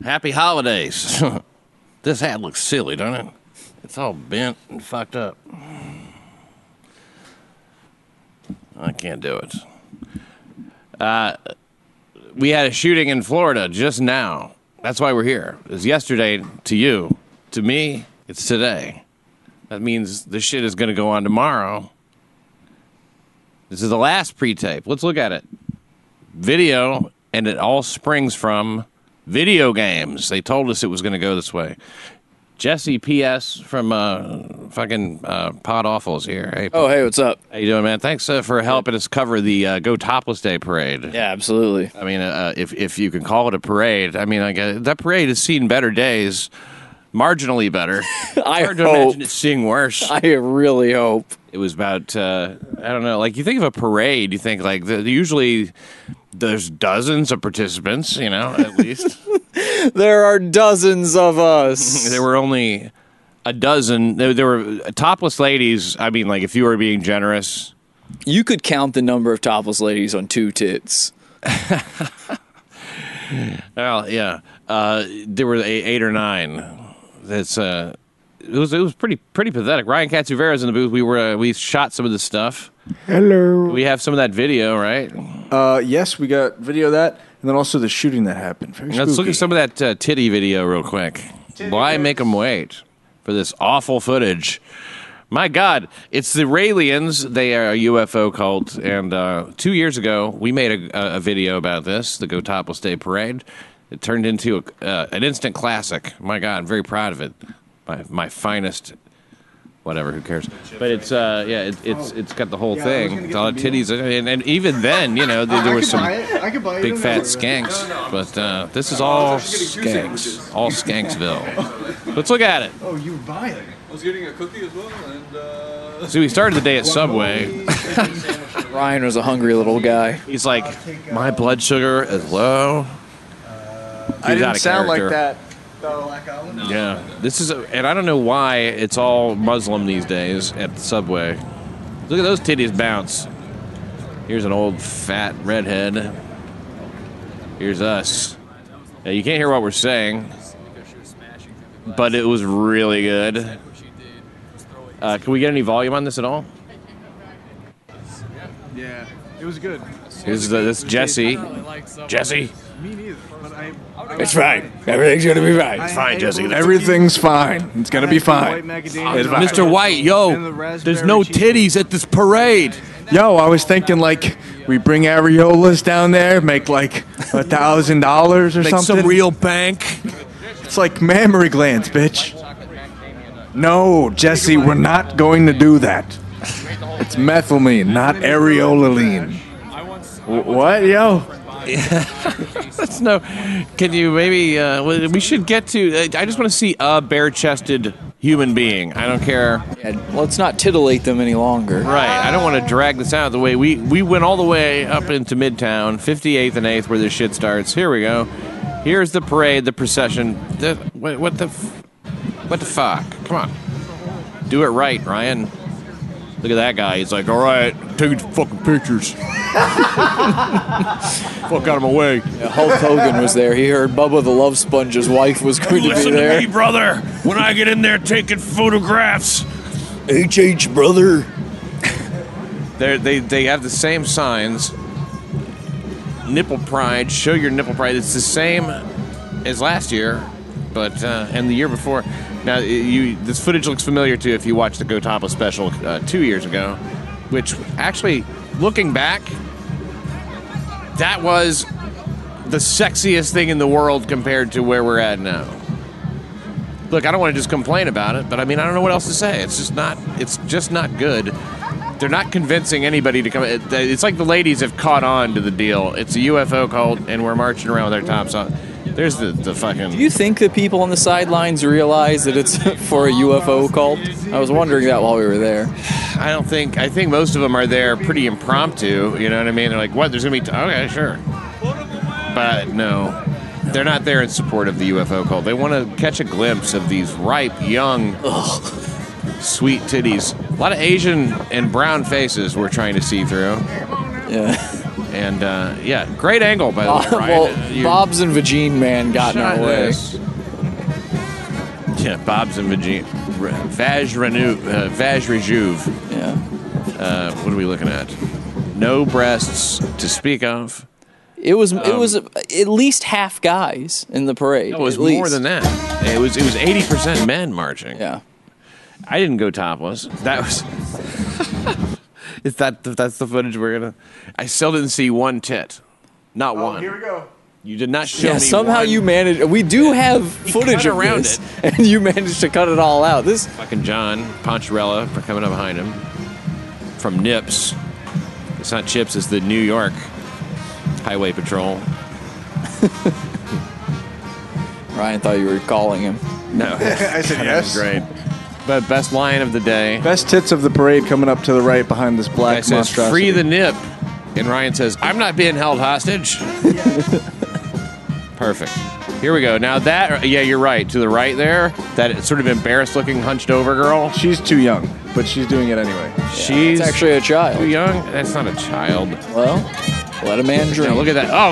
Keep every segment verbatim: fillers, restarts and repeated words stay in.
Happy holidays. This hat looks silly, doesn't it? It's all bent and fucked up. I can't do it. Uh, we had a shooting in Florida just now. That's why we're here. It was yesterday to you. To me, it's today. That means this shit is going to go on tomorrow. This is the last pre-tape. Let's look at it. Video, and it all springs from video games. They told us it was going to go this way. Jesse P S from uh, fucking uh, Pod Awfuls here. Hey, oh, hey, what's up? How you doing, man? Thanks uh, for helping us cover the uh, Go Topless Day parade. Yeah, absolutely. I mean, uh, if if you can call it a parade, I mean, like, uh, that parade has seen better days, marginally better. I Hard to hope. imagine it seeing worse. I really hope. It was about, uh, I don't know, like, you think of a parade, you think, like, the, usually there's dozens of participants, you know, at least. There are dozens of us. There were only a dozen. There, there were topless ladies. I mean, like, if you were being generous. You could count the number of topless ladies on two tits. Well, yeah. Uh, there were eight, eight or nine. That's, uh, it was it was pretty pretty pathetic. Ryan Katsuvera's in the booth. We were uh, we shot some of this stuff. Hello. We have some of that video, right? Uh, yes, we got video of that, and then also the shooting that happened. Very Let's spooky. look at some of that uh, titty video real quick. Why make them wait for this awful footage? My God, it's the Raelians. They are a U F O cult, and uh, two years ago we made a, a video about this, the Go Topless Day parade. It turned into a, uh, an instant classic. My God, I'm very proud of it. My, my finest, whatever. Who cares? But it's uh, yeah, it, it's it's got the whole Yeah, thing. It's all titties, and, and even then, you know, there, there were some big fat skanks. But uh, this is all skanks, all Skanksville. Let's look at it. Oh, you were buying. I was getting a cookie as well, and uh... So we started the day at Subway. Ryan was a hungry little guy. He's like, my blood sugar is low. I He's out didn't of sound like character. that. Yeah, this is, a, and I don't know why it's all Muslim these days at the Subway. Look at those titties bounce. Here's an old fat redhead. Here's us. Now, you can't hear what we're saying, but it was really good. Uh, can we get any volume on this at all? Yeah, it was good. Here's the, this Jesse. Jesse. Me neither. But I, It's fine. Everything's going to be fine. It's fine, Jesse. Everything's fine. It's gonna be fine. Mister White, yo, there's no titties at this parade. Yo, I was thinking like we bring areolas down there, make like a thousand dollars or Make something. some real bank. It's like mammary glands, bitch. No, Jesse, we're not going to do that. It's methylamine, not areoline. Wh- What, yo? That's no. Can you maybe? Uh, we should get to. I just want to see a bare-chested human being. I don't care. Yeah, let's not titillate them any longer. Right. I don't want to drag this out the way we we went all the way up into Midtown, fifty-eighth and eighth, where this shit starts. Here we go. Here's the parade, the procession. The, what, what the? f- What the fuck? Come on. Do it right, Ryan. Look at that guy. He's like, all right, take fucking pictures. Fuck out of my way. Yeah, Hulk Hogan was there. He heard Bubba the Love Sponge's wife was going to be Listen there. to me, brother. When I get in there taking photographs. H H, brother. They're, they they have the same signs. Nipple pride. Show your nipple pride. It's the same as last year, but uh, and the year before. Now, you this footage looks familiar to if you watched the Go Topless special uh, two years ago, which actually, looking back, that was the sexiest thing in the world compared to where we're at now. Look, I don't want to just complain about it, but I mean, I don't know what else to say. It's just not. It's just not good. They're not convincing anybody to come. It, it's like the ladies have caught on to the deal. It's a U F O cult, and we're marching around with our tops on. There's the, the fucking... Do you think that people on the sidelines realize that it's for a U F O cult? I was wondering that while we were there. I don't think... I think most of them are there pretty impromptu, you know what I mean? They're like, what? There's going to be... T- okay, sure. But no, they're not there in support of the U F O cult. They want to catch a glimpse of these ripe, young, ugh, sweet titties. A lot of Asian and brown faces we're trying to see through. Yeah. And uh, yeah, great angle by the way, Uh, Ryan. well, Uh, you Bob's and Vagine Man got in shot our way. this. Yeah, Bob's and Vagine. Vaj Renew, uh, Vaj Rejuve. Yeah. Uh, what are we looking at? No breasts to speak of. It was it Um, was at least half guys in the parade. It was at more least. than that. It was it was eighty percent men marching. Yeah. I didn't go topless. That was. Is that that's the footage we're gonna? I still didn't see one tit, not Oh, one. here we go. You did not show Yeah, me. somehow one you managed. We do have footage cut of around this, and you managed to cut it all out. This Fucking John Poncherella for coming up behind him from Nips. It's not Chips. It's the New York Highway Patrol. Ryan thought you were calling him. No, I said that yes. was great. But best line of the day. Best tits of the parade coming up to the right behind this Guy black says, monstrosity. "Free the nip," and Ryan says, "I'm not being held hostage." Perfect. Here we go. Now that, yeah, you're right. To the right there, that sort of embarrassed-looking, hunched-over girl. She's too young, but she's doing it anyway. She's It's actually a too child. young. That's not a child. Well, let a man dream. Now look at that. Oh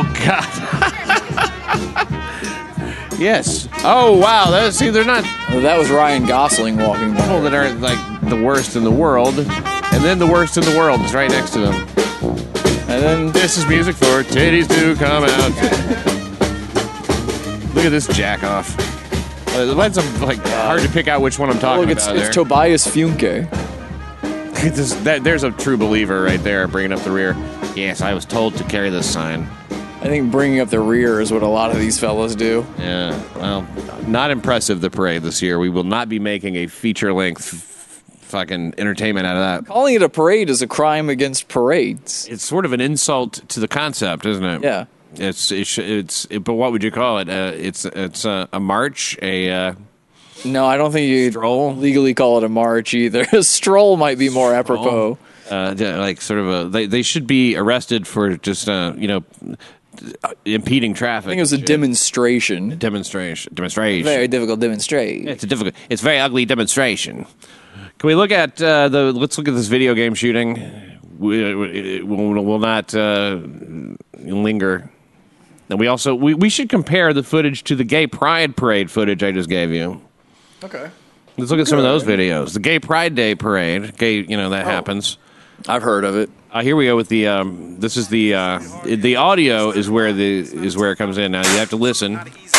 God. Yes. Oh wow. That, see, they're not Well, that was Ryan Gosling walking people by. that are like the worst in the world, and then the worst in the world is right next to them. And then This is music for titties to come out. Look at this jack off. Uh, It's like hard to pick out which one I'm talking look, it's, about it's there. Tobias Funke. This- that- there's a true believer right there, bringing up the rear. Yes, I was told to carry this sign. I think bringing up the rear is what a lot of these fellas do. Yeah, well, not impressive, the parade this year. We will not be making a feature-length f- fucking entertainment out of that. Calling it a parade is a crime against parades. It's sort of an insult to the concept, isn't it? Yeah. It's it sh- it's it, but what would you call it? Uh, it's it's uh, a march, a uh, No, I don't think you Stroll? legally call it a march either. A stroll might be more apropos. uh, yeah, like sort of a. They, they should be arrested for just uh, you know impeding traffic. I think it was a Shit. demonstration. demonstration. Demonstration. Very difficult demonstration. It's a difficult. It's a very ugly demonstration. Can we look at uh, the? Let's look at this video game shooting. We we will we'll not uh, linger. And we also we, we should compare the footage to the Gay Pride Parade footage I just gave you. Okay. Let's look at some of those videos. The Gay Pride Day Parade. Gay, you know that happens. I've heard of it. Uh, here we go with the. Um, this is the uh, the audio is where the is where it comes in. Now you have to listen.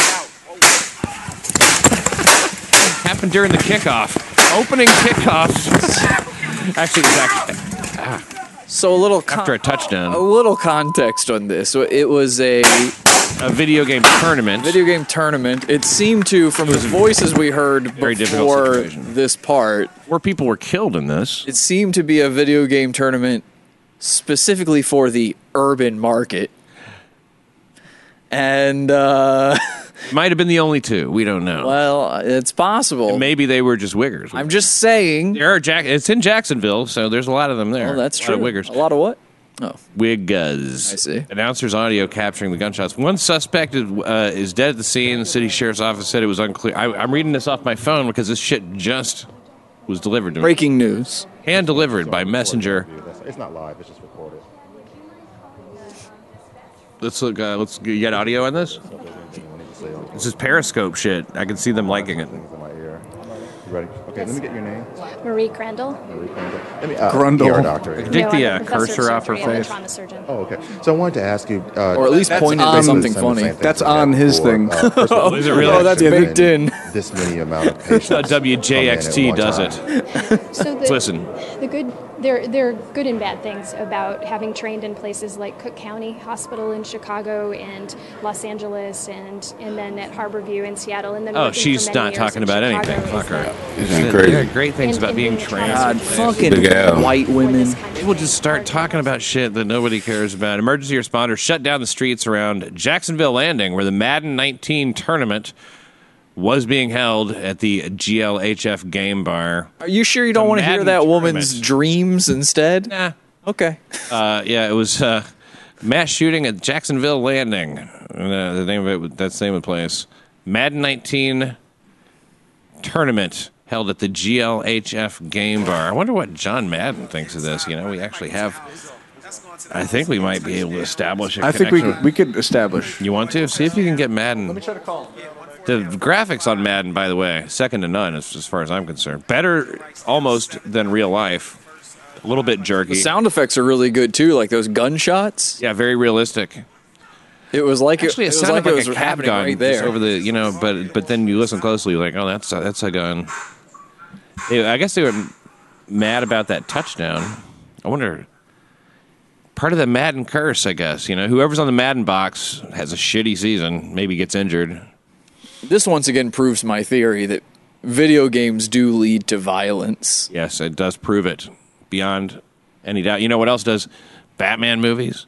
Happened during the kickoff, opening kickoff. Actually, it was actually So a little con- after a touchdown, a little context on this. So it was a a video game tournament. video game tournament. It seemed to, from the voices we heard very difficult before situation. this part, where people were killed in this. it seemed to be a video game tournament specifically for the urban market. And, uh, Might have been the only two. We don't know. well, it's possible. Maybe they were just wiggers. I'm just saying. There are Jack. It's in Jacksonville, so there's a lot of them there. Oh, that's a true. lot of wiggers. A lot of what? Oh, Wiggers. I see. Announcers audio capturing the gunshots. One suspect is, uh, is dead at the scene. The city sheriff's office said it was unclear. I, I'm reading this off my phone because this shit just was delivered to me. breaking news. Hand delivered by messenger. It's not live. It's just recorded. Let's look. Uh, let's. You got audio on this? This is Periscope shit. I can see them liking it. Things in my ear. You ready? Okay, let me get your name. Marie Crandall. Marie Crandall. Let me, uh, Grundle. E R doctor. Take No, the I'm uh, a professor cursor off her surgery. I'm a face. trauma surgeon. Oh, okay. So I wanted to ask you, uh, Or at least That's point it on- to something some of the funny. same things That's we've had on his before. thing. Uh, first of all, Is it really? Oh, that's there's baked been in. This many amount of patients. That's how W J X T come in at does one it. time. So the, Listen. the good there there are good and bad things about having trained in places like Cook County Hospital in Chicago and Los Angeles and and then at Harborview in Seattle and then Oh, working for she's many not years talking in about Chicago anything. is Fuck her. that Isn't There crazy? are great things in- about in being being a trained. trauma God, surgeon fucking Big Al. white for women. this kind of People just start argument. talking about shit that nobody cares about. Emergency responders shut down the streets around Jacksonville Landing, where the Madden nineteen tournament was being held at the G L H F Game Bar. Are you sure you don't The want to hear Madden that woman's tournament. dreams instead? Nah. Okay. Uh, yeah, it was uh, mass shooting at Jacksonville Landing. Uh, the name of it, that's the name of the place. Madden nineteen tournament held at the G L H F Game Bar. I wonder what John Madden thinks of this. You know, we actually have I think we might be able to establish a I think we connection. we could establish. You want to? See if you can get Madden. Try to call. The graphics on Madden, by the way, second to none as, as far as I'm concerned. Better almost than real life. A little bit jerky. The sound effects are really good too, like those gunshots. Yeah, very realistic. It was like Actually, it, it, it was sounded like, like, it was a cab happening gun right just there. over the, you know. But but then you listen closely, you're like, oh, that's a, that's a gun. Yeah, I guess they were mad about that touchdown. I wonder. Part of the Madden curse, I guess. You know, whoever's on the Madden box has a shitty season, maybe gets injured. This once again proves my theory that video games do lead to violence. Yes, it does prove it beyond any doubt. You know what else does? Batman movies.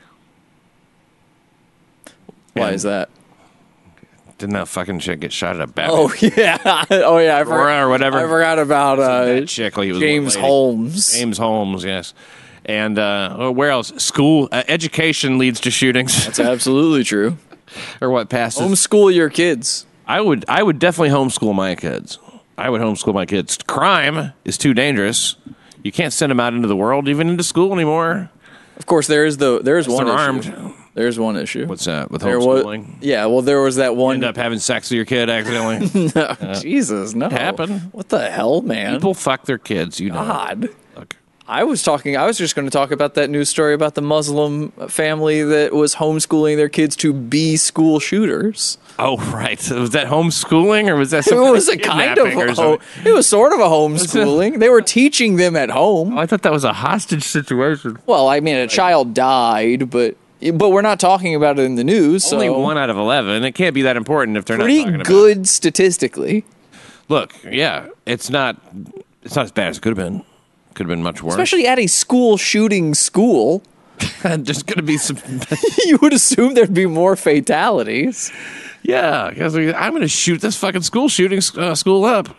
Why And is that? Didn't that fucking chick get shot at a Batman? Oh yeah, oh yeah, I forgot, or whatever. I forgot about uh, That chick, like he was a James lady. Holmes. James Holmes, yes. And uh, oh, where else? School uh, education leads to shootings, That's absolutely true. or what passes? Homeschool your kids. I would, I would definitely homeschool my kids. I would homeschool my kids. Crime is too dangerous. You can't send them out into the world, even into school anymore. Of course, there is the there's one they're issue. armed. There's one issue. What's that with There was, homeschooling? yeah, well, there was that one. End up having sex with your kid accidentally. no, Jesus, no. happened. What the hell, man? People fuck their kids. You know. God. Look. I was talking. I was just going to talk about that news story about the Muslim family that was homeschooling their kids to be school shooters. Oh right. Was that homeschooling or was that? It Some was a kind of. kidnapping or Ho- something? it was sort of a homeschooling. They were teaching them at home. Oh, I thought that was a hostage situation. Well, I mean, a child died, but but we're not talking about it in the news. So Only one out of eleven. It can't be that important if they're pretty not talking good statistically. about it. Look, yeah, it's not. It's not as bad as it could have been. Could have been much worse. Especially at a school shooting school. There's going to be some. You would assume there'd be more fatalities. Yeah, because I'm going to shoot this fucking school shooting uh, school up.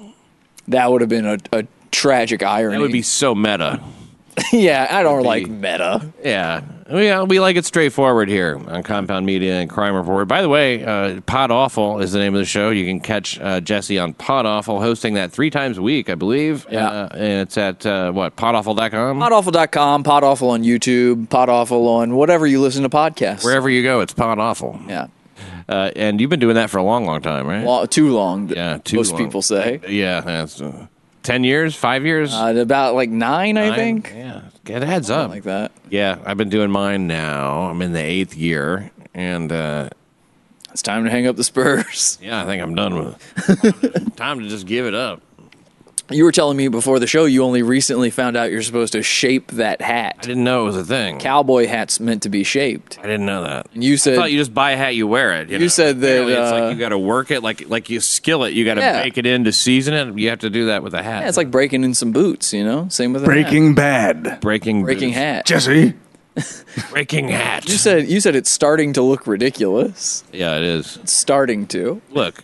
That would have been a, a tragic irony. That would be so meta. yeah, I don't be- like meta. Yeah. We, uh, we like it straightforward here on Compound Media and Crime Report. By the way, uh, Pod Awful is the name of the show. You can catch uh, Jesse on Pod Awful, hosting that three times a week, I believe. Yeah. Uh, and it's at, uh, what, pod awful dot com? Podawful dot com, Podawful on YouTube, Podawful on whatever you listen to podcasts. Wherever you go, it's Pod Awful. Yeah. Uh, and you've been doing that for a long, long time, right? Well, too long, Yeah, too most long. people say. Yeah, that's uh, ten years, five years? Uh, about like nine, I Nine? think. Yeah, it adds Something up. like that. Yeah, I've been doing mine now. I'm in the eighth year, and uh, It's time to hang up the Spurs. yeah, I think I'm done with it. Time to just give it up. You were telling me before the show you only recently found out you're supposed to shape that I hat. didn't know it was a thing. Cowboy hat's meant to be shaped. I didn't know that. And you I said thought you just buy a hat, you wear it. You, You know? said that, Apparently it's uh, like you got to work it, like like you skill it. You got to Yeah. bake it in to season it. You have to do that with a hat. yeah, it's like breaking in some boots, you know? Same with a hat. Breaking Bad. breaking breaking boots. hat. Jesse. breaking hat. You said you said it's starting to look ridiculous. Yeah, it is. It's starting to. Look,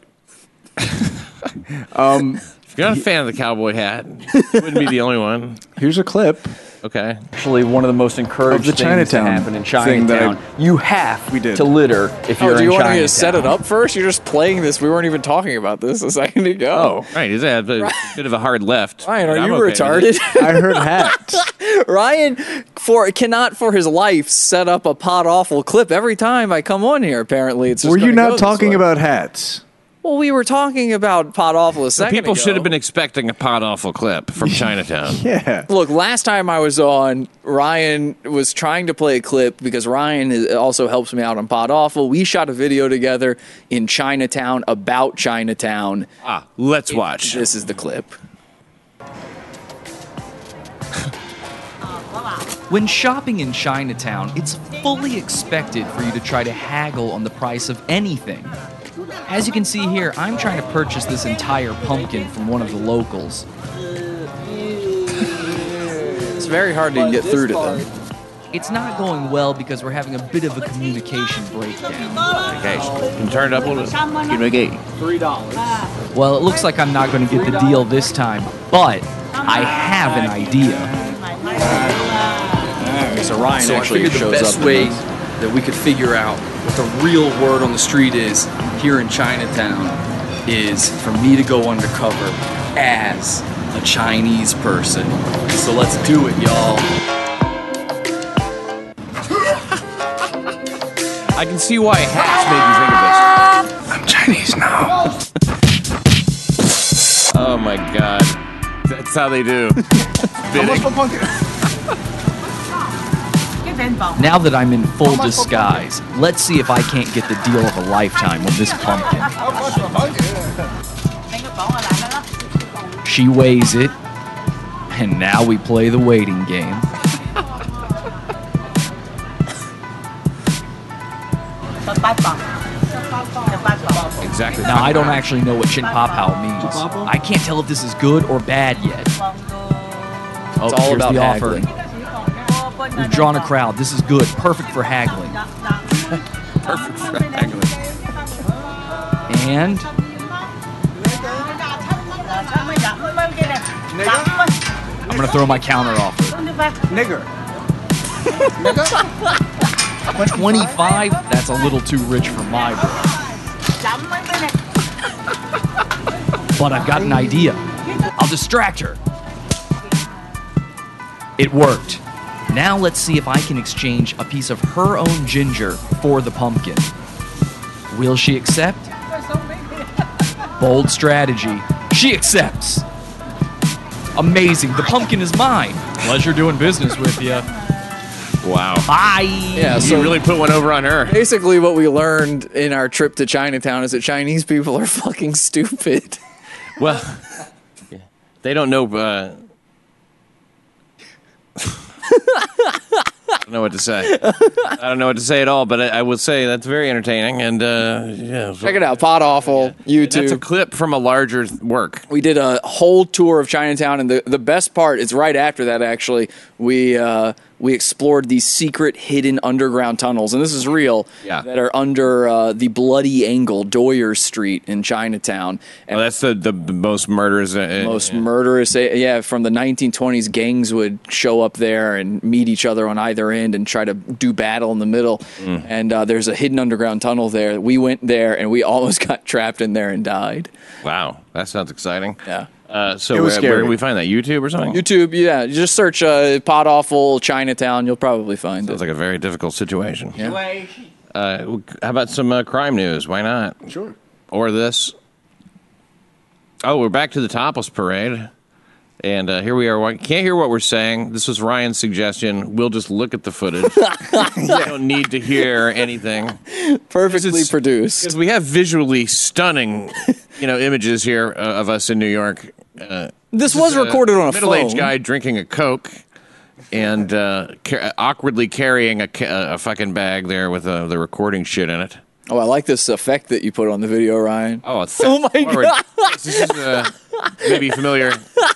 Um, if you're not a fan of the cowboy hat, you wouldn't be the only one. here's a clip. Okay. Actually, one of the most encouraged Of the things to Chinatown happen in thing that Chinatown. I- You have We did. to litter if you're Oh, do you in want me Chinatown. to set it up first? You're just playing this. We weren't even talking about this a second ago. Right, is that a bit of a hard left? Ryan, are I'm you okay with retarded? it. I heard hat. Ryan for cannot for his life set up a Pod Awful clip every time I come on here. Apparently, it's just Were you gonna go not this talking way. about hats? Well, we were talking about Pod Awful a second People ago. should have been expecting a Pod Awful clip from Chinatown. Yeah. Look, last time I was on, Ryan was trying to play a clip because Ryan is, also helps me out on Pod Awful. We shot a video together in Chinatown about Chinatown. Ah, let's watch. This is the clip. When shopping in Chinatown, it's fully expected for you to try to haggle on the price of anything. As you can see here, I'm trying to purchase this entire pumpkin from one of the locals. It's very hard to get through to them. It's not going well because we're having a bit of a communication breakdown. Okay, can you turn it up a little bit? Well, it looks like I'm not going to get the deal this time, but I have an idea. So Ryan So I actually figured the shows best up. way that we could figure out what the real word on the street is here in Chinatown is for me to go undercover as a Chinese person. So let's do it, y'all. I can see why hats made you think of this. I'm Chinese now. Oh my god. That's how they do. Bidding. Now that I'm in full disguise, let's see if I can't get the deal of a lifetime with this pumpkin. She weighs it, and now we play the waiting game. Exactly. Now, I don't actually know what Chin Pa Pao means. I can't tell if this is good or bad yet. Oh, It's all here's about the offer. haggling. We've drawn a crowd. This is good. Perfect for haggling. Perfect for haggling. And I'm going to throw my counter offer. Nigger. twenty-five? That's a little too rich for my blood. But I've got an idea. I'll distract her. It worked. Now let's see if I can exchange a piece of her own ginger for the pumpkin. Will she accept? Bold strategy. She accepts. Amazing. The pumpkin is mine. Pleasure doing business with you. Wow. Bye. Yeah, You so really put one over on her. basically what we learned in our trip to Chinatown is that Chinese people are fucking stupid. Well, they don't know. Uh, I don't know what to say. I don't know what to say at all, but I, I will say that's very entertaining. And uh, yeah, Check it out, Pot Awful, YouTube. That's a clip from a larger work. We did a whole tour of Chinatown, and the, the best part is right after that, actually. We uh, we explored these secret, hidden underground tunnels, and this is real, Yeah. that are under uh, the bloody angle, Doyer Street in Chinatown. And Oh, that's the, the most murderous. Uh, most uh, murderous, yeah, from the nineteen twenties, gangs would show up there and meet each other on either end and try to do battle in the middle. Mm. And uh, there's a hidden underground tunnel there. We went there, and we almost got trapped in there and died. Wow, that sounds exciting. Yeah. Uh, so It was where, where scary. can we find that? YouTube or something? YouTube, yeah. You just search uh, Pot Awful Chinatown. You'll probably find Sounds it. like a very difficult situation. Yeah. Uh, how about some uh, crime news? Why not? Sure. Or this. Oh, we're back to the topless parade. And uh, here we are. Well, can't hear what we're saying. This was Ryan's suggestion. We'll just look at the footage. We don't need to hear anything. Perfectly Because produced. we have visually stunning, you know, images here uh, of us in New York. Uh, This was is a recorded on a middle-aged phone. guy drinking a Coke and uh, ca- awkwardly carrying a, ca- a fucking bag there with uh, the recording shit in it. Oh, I like this effect that you put on the video, Ryan. Oh, it's Oh my God. This is uh, maybe familiar.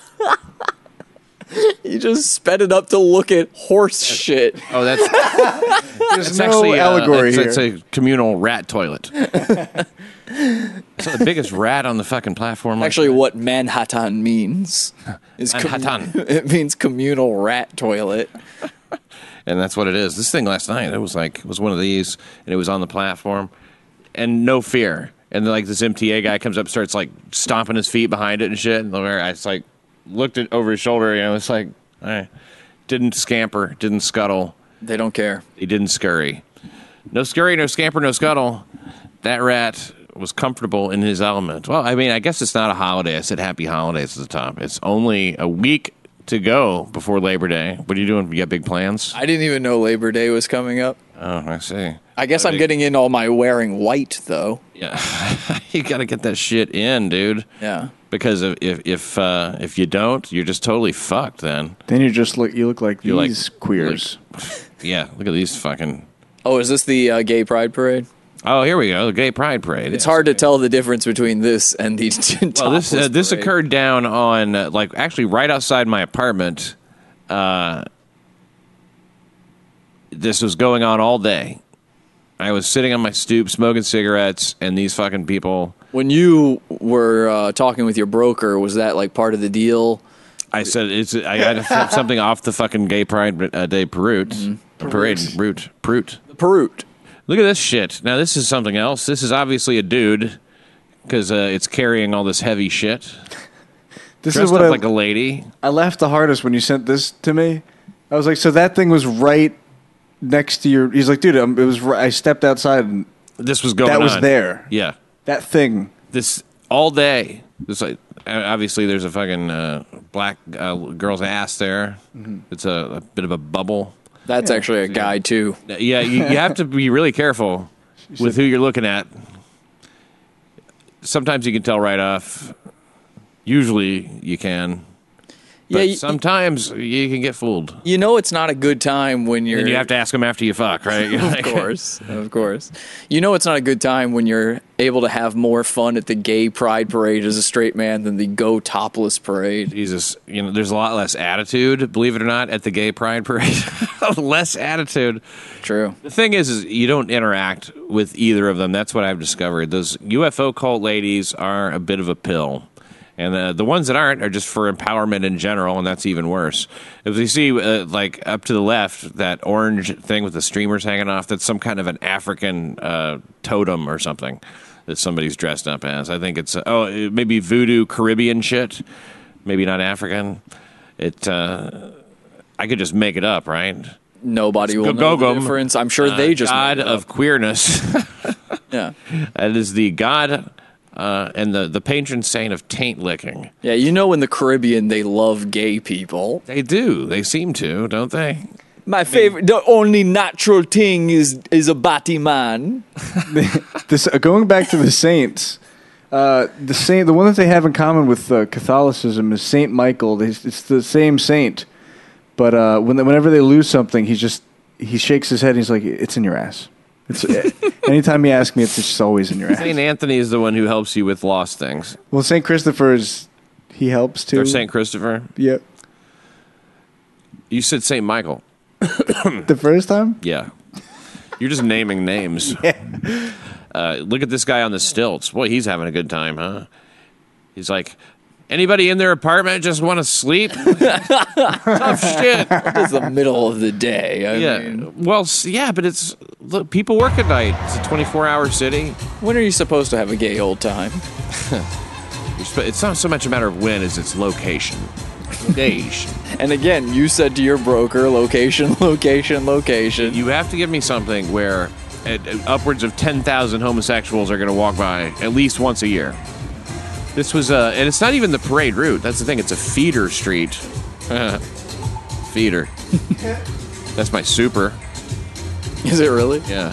You just sped it up to look at horse shit. Oh, that's There's that's no actually uh, allegory it's, here. it's a communal rat toilet. It's the biggest rat on the fucking platform. Actually, what Manhattan means is com- Manhattan. it means communal rat toilet. And that's what it is. This thing last night, it was like, it was one of these, and it was on the platform, and no fear. And then, like, this M T A guy comes up, starts, like, stomping his feet behind it and shit. And I just, like, looked at over his shoulder, you know, it's like, eh. Didn't scamper, didn't scuttle. They don't care. He didn't scurry. No scurry, no scamper, no scuttle. That rat was comfortable in his element. Well, I mean, I guess it's not a holiday. I said happy holidays at the top. It's only a week to go before Labor Day. What are you doing? You got big plans? I didn't even know Labor Day was coming up. Oh, I see. I guess I'm getting in all my wearing white, though. Yeah, you got to get that shit in, dude. Yeah. Because if if if, uh, if you don't, you're just totally fucked. Then Then you just look. You look like You're like- these queers. yeah, look at these fucking. Oh, is this the uh, gay pride parade? Oh, here we go, the Gay Pride Parade. It's hard to tell the difference between this and the Well, this uh, topless this parade. occurred down on uh, like actually right outside my apartment. Uh, this was going on all day. I was sitting on my stoop smoking cigarettes, and these fucking people. When you were uh, talking with your broker, was that like part of the deal? I said it's. I had to flip something off the fucking Gay Pride uh, Day parade. Mm-hmm. Parade, root, proot. The Perut. Look at this shit. Now this is something else. This is obviously a dude because uh, it's carrying all this heavy shit. This Dressed is what up I, like a lady. I laughed the hardest when you sent this to me. I was like, so that thing was right next to your. He's like, dude, um, it was. ri- I stepped outside and This was going that on. was there. Yeah. That thing. This all day. This like obviously there's a fucking uh, black uh, girl's ass there. Mm-hmm. It's a, a bit of a bubble. That's actually a guy too. Yeah, you, you have to be really careful with who you're looking at. Sometimes you can tell right off. Usually you can. But Yeah, you- sometimes you can get fooled. You know it's not a good time when you're. And you have to ask them after you fuck, right? You're Of like- course, of course. You know it's not a good time when you're able to have more fun at the gay pride parade as a straight man than the go topless parade. Jesus, you know, there's a lot less attitude, believe it or not, at the gay pride parade. Less attitude. True. The thing is, is you don't interact with either of them. That's what I've discovered. Those U F O cult ladies are a bit of a pill. And uh, the ones that aren't are just for empowerment in general, and that's even worse. If you see, uh, like, up to the left, that orange thing with the streamers hanging off, that's some kind of an African uh, totem or something that somebody's dressed up as. I think it's, uh, oh, it may be voodoo Caribbean shit. Maybe not African. It, uh, I could just make it up, right? Nobody will know the difference. I'm sure they just God made it up. of queerness. Yeah. That is the God uh, and the, the patron saint of taint licking. Yeah, you know in the Caribbean they love gay people. They do. They seem to, don't they? My favorite, the only natural thing is is a batty man. This uh, going back to the saints. Uh, the saint, the one that they have in common with uh, Catholicism is Saint Michael. They, it's the same saint, but uh, when they, whenever they lose something, he just he shakes his head. and He's like, "It's in your ass." It's anytime you ask me, it's just always in your ass. Saint Anthony is the one who helps you with lost things. Well, Saint Christopher is he helps too. Or Saint Christopher. Yep. You said Saint Michael. The first time? Yeah. You're just naming names. Yeah. Uh, look at this guy on the stilts. Boy, he's having a good time, huh? He's like, anybody in their apartment just want to sleep? Tough shit. It's the middle of the day. I yeah. mean, Well, s- yeah, but it's look. People work at night. It's a twenty-four hour city. when are you supposed to have a gay old time? You're sp- It's not so much a matter of when as it's location. Location. And again, you said to your broker, location, location, location. You have to give me something where uh, upwards of ten thousand homosexuals are going to walk by at least once a year. This was, uh, and it's not even the parade route. That's the thing. It's a feeder street. Feeder. That's my super. Is it really? Yeah.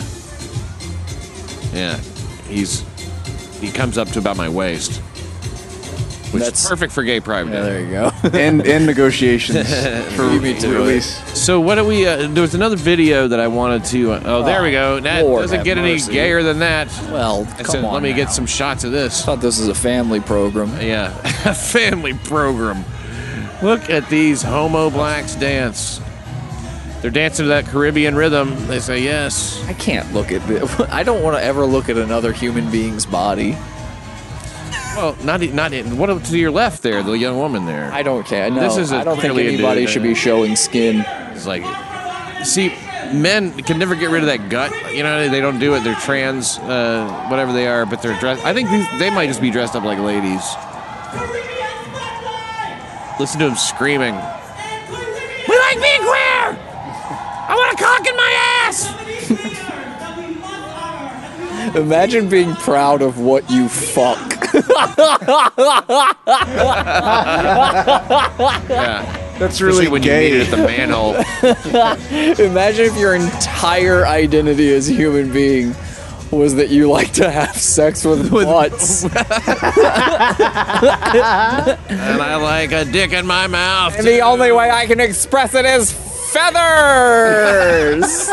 Yeah. He's, he comes up to about my waist. Which That's- is perfect for gay pride. Yeah, there you go. and and negotiations for You me to release. So what do we? Uh, there was another video that I wanted to. Uh, oh, there we go. That Lord doesn't have get any mercy. gayer than that. Well, I come said, on let me now. get some shots of this. I thought this was a family program. Yeah, a family program. Look at these homo blacks dance. They're dancing to that Caribbean rhythm. They say yes. I can't look at this. I don't want to ever look at another human being's body. Well, not e- not in, what up to your left there, the young woman there. I don't care. No, This is a- I don't think clearly a anybody dude. should be showing skin. It's like, see, men can never get rid of that gut. You know, they don't do it. They're trans, uh, whatever they are, but they're dressed. I think these, they might just be dressed up like ladies. Listen to him screaming. We like being queer. I want a cock in my ass. Imagine being proud of what you fuck. Yeah, That's especially really when gay. you meet it at the manhole. Imagine if your entire identity as a human being was that you like to have sex with butts. And I like a dick in my mouth. And the only way I can express it is feathers.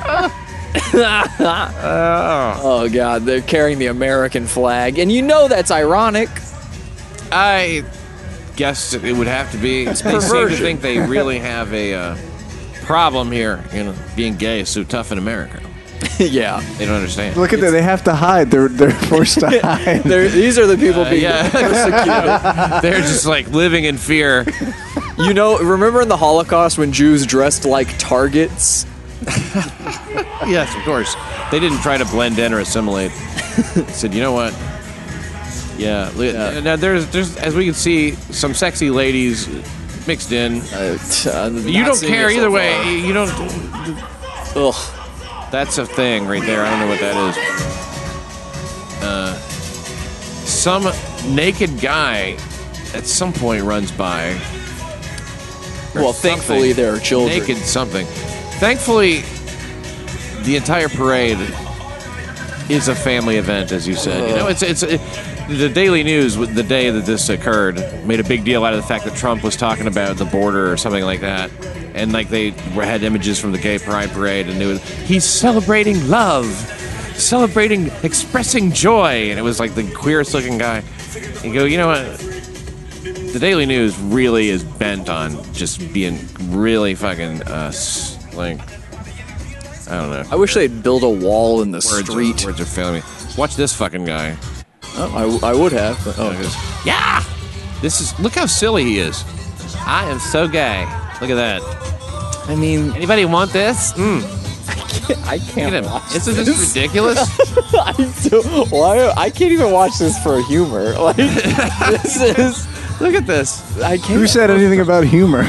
Oh God, they're carrying the American flag, and you know that's ironic. I guess it would have to be. They seem to perversion. think they really have a uh, problem here. You know, being gay is so tough in America. Yeah, They don't understand. Look at that. They have to hide. They're they're forced to hide. They're, these are the people Uh, being yeah. persecuted. They're just like living in fear. You know, remember in the Holocaust when Jews dressed like targets? Yes, of course. They didn't try to blend in or assimilate. They said, you know what? Yeah. li- Now there's there's as we can see some sexy ladies mixed in. Uh, t- uh, You not don't seeing care it so either far. way. You don't. Ugh. That's a thing right there. I don't know what that is. Uh, some naked guy at some point runs by. Well, thankfully something. there are children. Naked something. Thankfully, the entire parade is a family event, as you said. You know, it's it's it, the Daily News, the day that this occurred, made a big deal out of the fact that Trump was talking about the border or something like that, and like they had images from the Gay Pride Parade, and it was he's celebrating love, celebrating expressing joy, and it was like the queerest looking guy. And you go, you know what? The Daily News really is bent on just being really fucking uh, like. I don't know. I wish they'd build a wall in the Words street. Are, words are failing me. Watch this fucking guy. Oh, I, I would have. But, oh, yeah. This is. Look how silly he is. I am so gay. Look at that. I mean, anybody want this? Mm. I can't. I can't Look at him. watch Isn't this. this ridiculous? I do, why? I can't even watch this for humor. Like this is. Look at this. I can't. Who said anything about humor?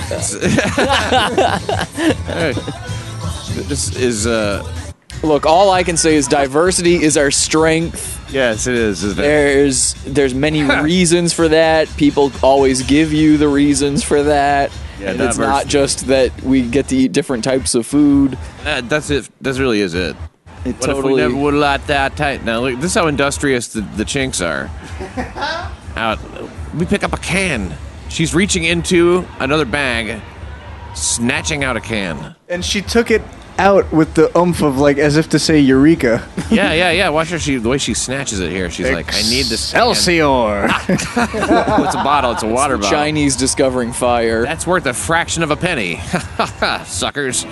This is. Uh, Look, all I can say is diversity is our strength. Yes, it is. Isn't it? There's there's many reasons for that. People always give you the reasons for that. Yeah, and it's diversity. not just that we get to eat different types of food. Uh, that's it. That really is it. It what totally. if we never would have let that tight? Now look, this is how industrious the, the chinks are. Out, we pick up a can. She's reaching into another bag, snatching out a can. And she took it out with the oomph of like as if to say eureka. Yeah, yeah, yeah. Watch her. She the way she snatches it here. She's like, I need this. can." Excelsior. It's a bottle. It's a water bottle. Chinese discovering fire. That's worth a fraction of a penny. Suckers.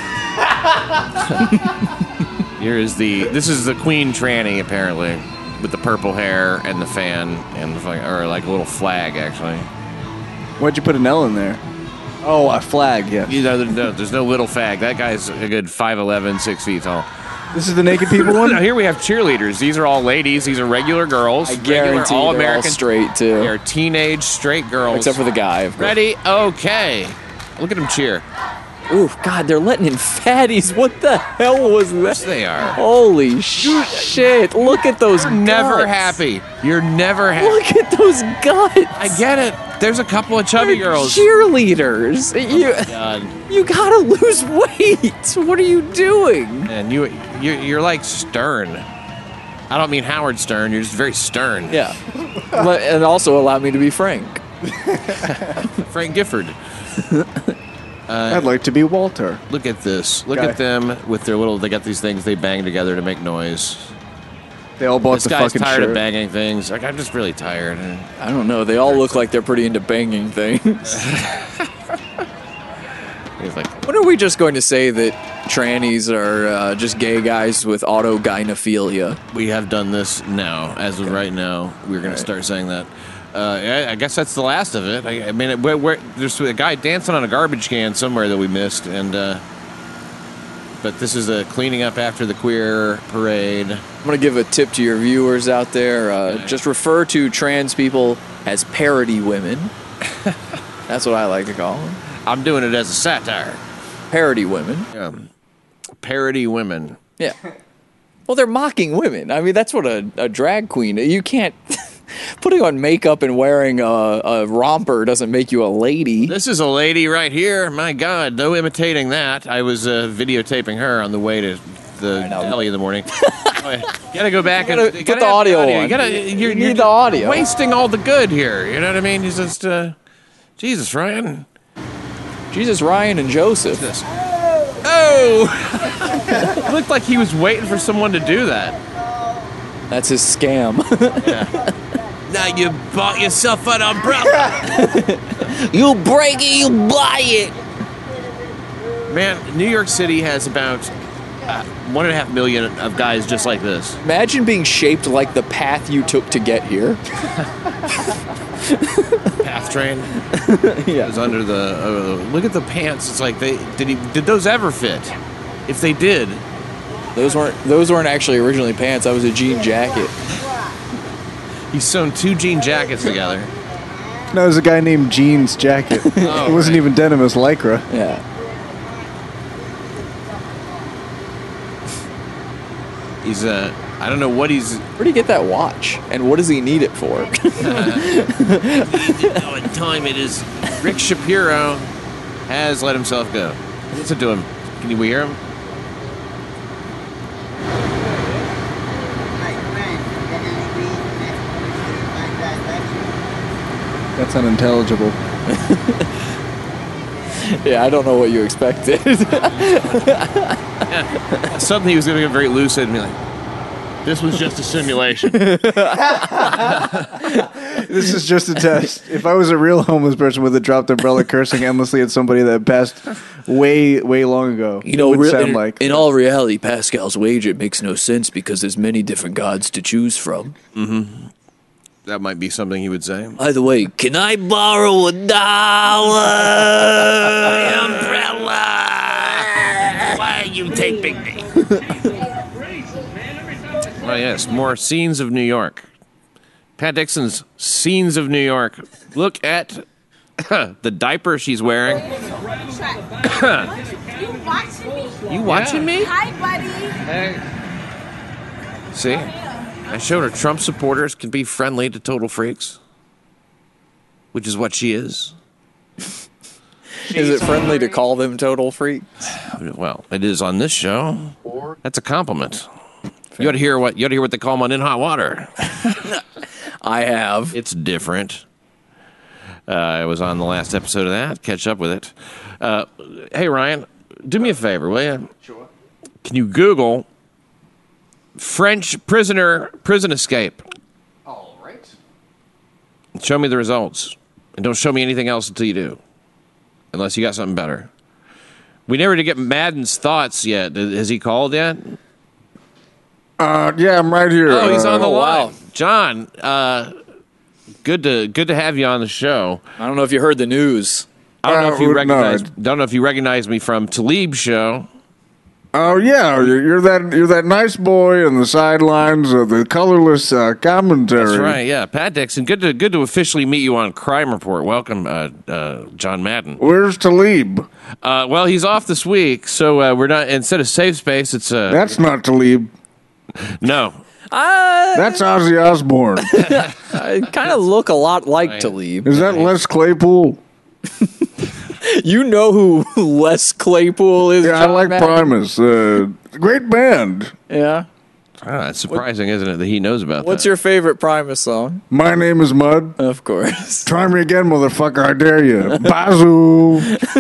Here is the. This is the Queen Tranny apparently, with the purple hair and the fan and the fucking- or like a little flag actually. Why'd you put an L in there? Oh, a flag, yeah. You know, no, there's no little fag. That guy's a good five eleven, six feet tall. This is the naked people Now one? here we have cheerleaders. These are all ladies. These are regular girls. I guarantee all they're all American straight too. They're teenage straight girls. Except for the guy. Of course. Ready? Okay. Look at them cheer. Ooh, God, they're letting in fatties. What the hell was that? Yes, they are. Holy shit! Look at those. You're never guts. happy. You're never happy. Look at those guts. I get it. There's a couple of chubby They're girls. cheerleaders. You, God. you gotta lose weight. What are you doing? And you, you're, you're like stern. I don't mean Howard Stern. You're just very stern. Yeah. But- and also allow me to be frank. Frank Gifford. I'd like to be Walter. Look at this. Look Guy. at them with their little. They got these things they bang together to make noise. They all bought This the guy's fucking tired shirt. of banging things. Like I'm just really tired. I don't know. They all look like they're pretty into banging things. He's like, When are we just going to say that trannies are uh, just gay guys with autogynephilia? we have done this now. As of right now, we're going to start saying that. Uh, I, I guess that's the last of it. I, I mean, where, where, there's a guy dancing on a garbage can somewhere that we missed, and uh, but this is a cleaning up after the queer parade. I'm going to give a tip to your viewers out there. Uh, just refer to trans people as parody women. That's what I like to call them. I'm doing it as a satire. Parody women. Um, parody women. Yeah. Well, they're mocking women. I mean, that's what a, a drag queen. You can't. Putting on makeup and wearing a, a romper doesn't make you a lady. This is a lady right here. My God, no imitating that. I was uh, videotaping her on the way to the deli in the morning. Oh, yeah. You gotta go back You gotta and put gotta the have audio on. You, gotta, You you're, need you're the audio. wasting all the good here. You know what I mean? You just, uh, Jesus, Ryan. Jesus, Ryan, and Joseph. This. Oh! It looked like he was waiting for someone to do that. That's his scam. Yeah. Now you bought yourself an umbrella. You break it, you buy it. Man, New York City has about uh, one and a half million of guys just like this. Imagine being shaped like the path you took to get here. Path train. Yeah. Is under the. Uh, look at the pants. It's like they did. He did those ever fit? If they did, Those weren't those weren't actually originally pants. That was a jean jacket. he's sewn two jean jackets together. No, there's a guy named Jeans Jacket. Oh, it wasn't right. even denim, it was Lycra. Yeah. He's uh, I don't know what he's. Where do you get that watch? And what does he need it for? Oh, what time it is? Rick Shapiro has let himself go. Listen to him. Can you hear him? That's unintelligible. Yeah, I don't know what you expected. Yeah. Suddenly he was going to get very lucid and be like, this was just a simulation. This is just a test. If I was a real homeless person with a dropped umbrella cursing endlessly at somebody that passed way, way long ago, You know, it would re- sound in, like. in all reality, Pascal's wager makes no sense because there's many different gods to choose from. Mm-hmm. That might be something he would say. By the way, can I borrow a dollar? Umbrella! Why are you taping me? Oh, yes, more Scenes of New York. Pat Dixon's Scenes of New York. Look at the diaper she's wearing. You watching me? You watching me? Hi, buddy. See? I showed her Trump supporters can be friendly to total freaks, which is what she is. Is it friendly to call them total freaks? Well, it is on this show. That's a compliment. You ought to hear what you ought to hear what they call them on In Hot Water. I have. It's different. Uh, I was on the last episode of that. Catch up with it. Uh, hey, Ryan, do me a favor, will you? Sure. Can you Google French prisoner prison escape? All right. Show me the results. And don't show me anything else until you do. Unless you got something better. We never did get Madden's thoughts yet. Has he called yet? Uh, yeah, I'm right here. Oh, he's on the Uh, line. John, uh, good to good to have you on the show. I don't know if you heard the news. I don't know if you Uh, no, recognize. I- Don't know if you recognize me from Talib's show. Oh yeah, you're, you're that you're that nice boy on the sidelines of the colorless uh, commentary. That's right. Yeah, Pat Dixon. Good to good to officially meet you on Crime Report. Welcome, uh, uh, John Madden. Where's Talib? Uh, well, he's off this week, so uh, we're not. Instead of Safe Space, it's uh, That's not Talib. no. Uh, That's Ozzy Osbourne. I kind of look a lot like Talib. Is that Les Claypool? You know who Les Claypool is? Yeah, I John like Madden? Primus. Uh, great band. Yeah. Ah, it's surprising, isn't it, that he knows about What's that? your favorite Primus song? My name is Mud. Of course. Try me again, motherfucker. I dare you. Bazoo.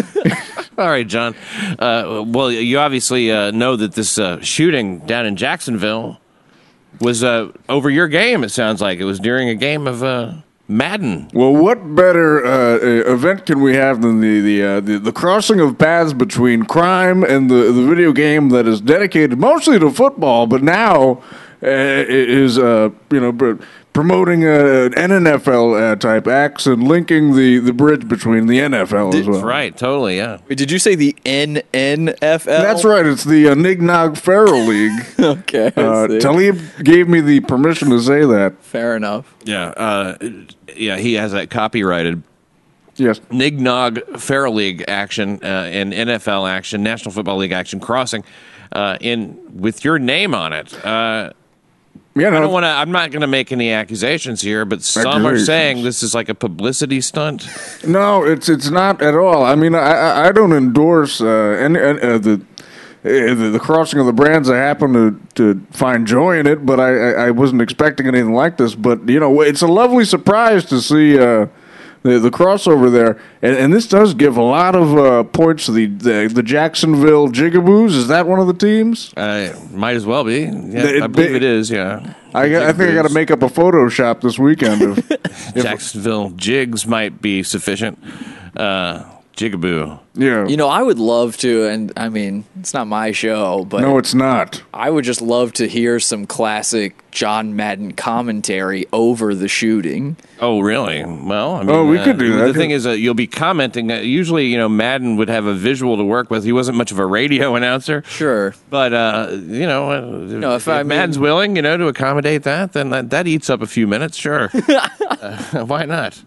All right, John. Uh, well, you obviously uh, know that this uh, shooting down in Jacksonville was uh, over your game, it sounds like. It was during a game of uh, Madden. Well, what better uh, uh, event can we have than the the, uh, the the crossing of paths between crime and the the video game that is dedicated mostly to football, but now uh, is uh, you know pr- promoting uh, an N F L uh, type acts and linking the, the bridge between the N F L as well. Right, totally, yeah. Wait, did you say the N N F L? That's right. It's the uh, Nignog Feral League. Okay. I Uh, see. Talib gave me the permission to say that. Fair enough. Yeah, uh, yeah, he has that copyrighted. Yes. Nignog Fair League action uh, and N F L action, National Football League action crossing uh, in with your name on it. Uh, Yeah, no, I don't want to. I'm not going to make any accusations here, but some are Accusations. saying this is like a publicity stunt. No, it's it's not at all. I mean, I I, I don't endorse uh, any uh, the. Uh, the, the crossing of the brands, I happen to, to find joy in it, but I, I, I wasn't expecting anything like this. But, you know, it's a lovely surprise to see uh, the, the crossover there. And, and this does give a lot of uh, points to the, the the Jacksonville Jigaboos. Is that one of the teams? Uh, might as well be. Yeah, It- I believe it- it is. Yeah, I, got- I think I got to make up a Photoshop this weekend. Of, Jacksonville jigs might be sufficient. Uh, Jigaboo. yeah. You know, I would love to, and I mean, it's not my show, but No, it's not. I would just love to hear some classic John Madden commentary over the shooting. Oh, really? Well, I mean, Oh, we uh, could do that. The thing is, uh, you'll be commenting. Uh, usually, you know, Madden would have a visual to work with. He wasn't much of a radio announcer. Sure. But, uh, you know, uh, No, if if, I mean- Madden's willing, you know, to accommodate that, then that, that eats up a few minutes, sure. uh, why not?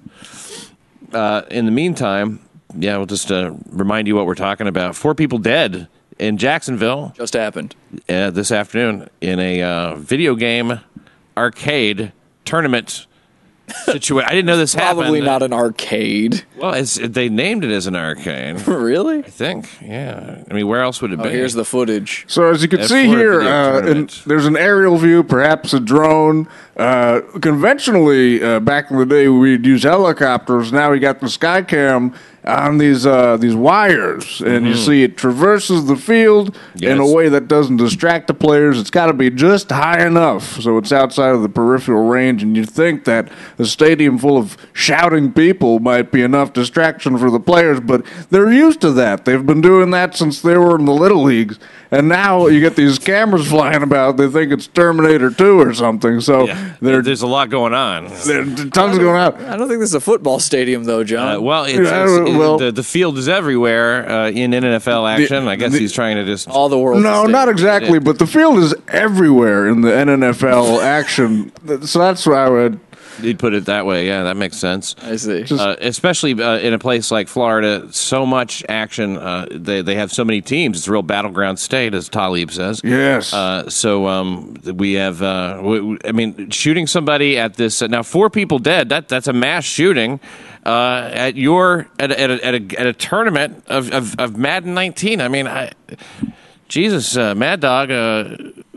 Uh, in the meantime, yeah, we'll just uh, remind you what we're talking about. Four people dead in Jacksonville. Just happened. Uh, this afternoon in a uh, video game arcade tournament situation. I didn't know this happened. Probably not an arcade. Well, it's, they named it as an arcade. Really? I think, yeah. I mean, where else would it Oh, be? here's the footage. So as you can That's see for a here, video uh, in, tournament. there's an aerial view, perhaps a drone. Uh, conventionally, uh, back in the day, we'd use helicopters. Now we got the Skycam on these uh, these wires, and you see it traverses the field in a Yes. way that doesn't distract the players. It's got to be just high enough so it's outside of the peripheral range, and you'd think that a stadium full of shouting people might be enough distraction for the players, but they're used to that. They've been doing that since they were in the Little Leagues, and now you get these cameras flying about. They think it's Terminator two or something, so Yeah, they're, there's a lot going on. there's tons going on. I don't think this is a football stadium, though, John. Uh, well, it's, Yeah, it's- it- well- the, the field is everywhere uh, in N F L action. I guess the- he's trying to just. All the world. No, not exactly, but the field is everywhere in the N F L action. So that's why I would. You'd put it that way. Yeah, that makes sense. I see. Uh, especially uh, in a place like Florida, so much action. Uh, they they have so many teams. It's a real battleground state, as Talib says. Yes. Uh, so um, we have. Uh, we, we- I mean, shooting somebody at this uh, now. Four people dead. That that's a mass shooting uh, at your at a, at a, at a, at a tournament of, of, of Madden nineteen. I mean, I, Jesus, uh, Mad Dog. Uh,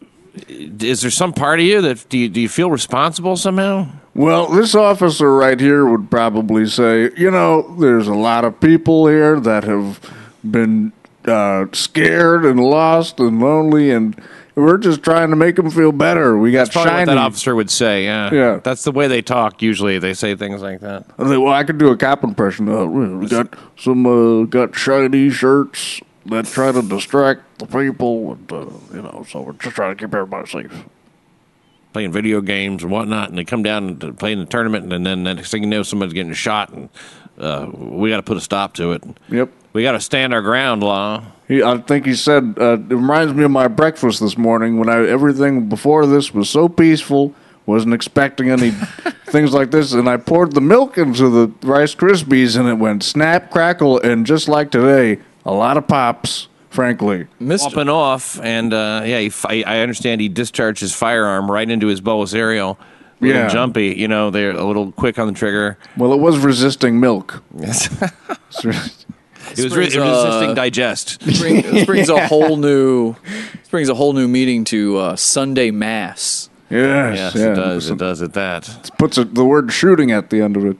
is there some part of you that do you, do you feel responsible somehow? Well, this officer right here would probably say, you know, there's a lot of people here that have been uh, scared and lost and lonely, and we're just trying to make them feel better. We got That's probably shiny. what that officer would say. Yeah, Yeah. That's the way they talk. Usually, they say things like that. I think, well, I could do a cop impression. Uh, we got some uh, got shiny shirts that try to distract the people, and uh, you know, so we're just trying to keep everybody safe. Playing video games and whatnot, and they come down to play in the tournament, and then the next thing you know, somebody's getting shot, and uh, we got to put a stop to it. Yep. We got to stand our ground, Law. He, I think he said, uh, it reminds me of my breakfast this morning when I everything before this was so peaceful, wasn't expecting any things like this, and I poured the milk into the Rice Krispies, and it went snap, crackle, and just like today, a lot of pops, frankly. Popping off, and uh, yeah, he, fi- I understand he discharged his firearm right into his bolus aerial. A little Yeah. jumpy, you know, they're a little quick on the trigger. Well, it was resisting milk. Yes. Yes. It was re- brings, resisting uh, digest. Bring, this brings a whole new. This brings a whole new meaning to uh, Sunday Mass. Yes, yeah. it does. It does at that. Puts it, the word shooting at the end of it.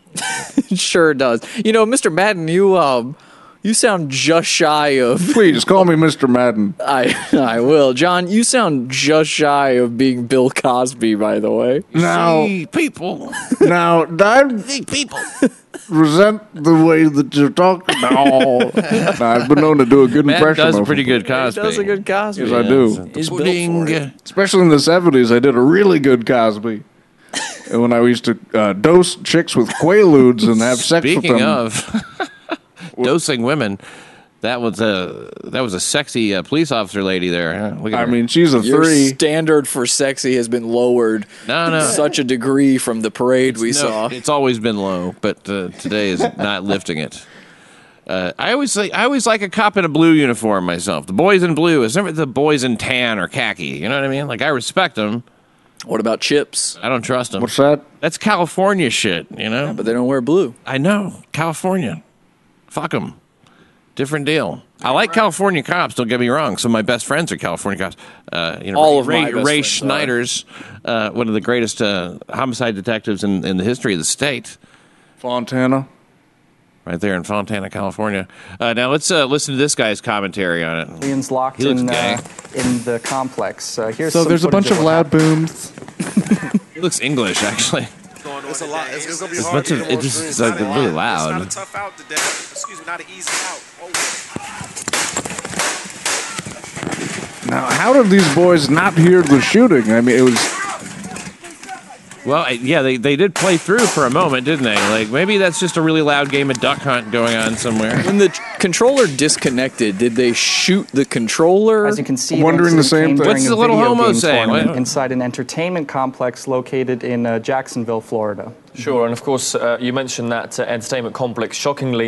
It sure does. You know, Mister Madden, you um, you sound just shy of. Please call me Mister Madden. I I will, John. You sound just shy of being Bill Cosby, by the way. Now, See, people. now, I See, people. resent the way that you're talking. No, I've been known to do a good Matt impression. does a of pretty him. good Cosby. He does a good Cosby. Yes, I do. He's built Pudding. for it. Especially in the seventies, I did a really good Cosby. And when I used to uh, dose chicks with Quaaludes and have sex with Speaking them. of dosing women, that was a that was a sexy uh, police officer lady there. Huh? Look at I her. mean, she's a Your three. standard for sexy has been lowered No, no. to such a degree from the parade we No, saw. it's always been low, but uh, today is not lifting it. Uh, I always say, I always like a cop in a blue uniform myself. The boys in blue is never the boys in tan or khaki. You know what I mean? Like I respect them. What about chips? I don't trust them. What's that? That's California shit. You know. But they don't wear blue. I know California. Fuck them. Different deal. I like California cops. Don't get me wrong. Some of my best friends are California cops. Uh, you know, All of Ray, my best Ray friends are. Schneider's uh, one of the greatest uh, homicide detectives in, in the history of the state. Fontana. Right there in Fontana, California. Uh, now let's uh, listen to this guy's commentary on it. Aliens locked He looks in gay. uh, in the complex. Uh, here's So some there's a footage bunch of what loud happened. booms. He looks English, actually. It's a lot. It's, it's gonna be It's hard much to of- get it more just- streams. it's like Not a really lot. loud. It's not a tough out today. Excuse me, not an easy out. Oh. Now, how did these boys not hear the shooting? I mean, it was. Well, I- yeah, they, they did play through for a moment, didn't they? Like, maybe that's just a really loud game of duck hunt going on somewhere. When the controller disconnected, did they shoot the controller? As you can see, I'm wondering the incident same came thing. during What's a the little video homo game saying? tournament What- inside an entertainment complex located in uh, Jacksonville, Florida. Sure, and of course, uh, you mentioned that uh, entertainment complex. Shockingly,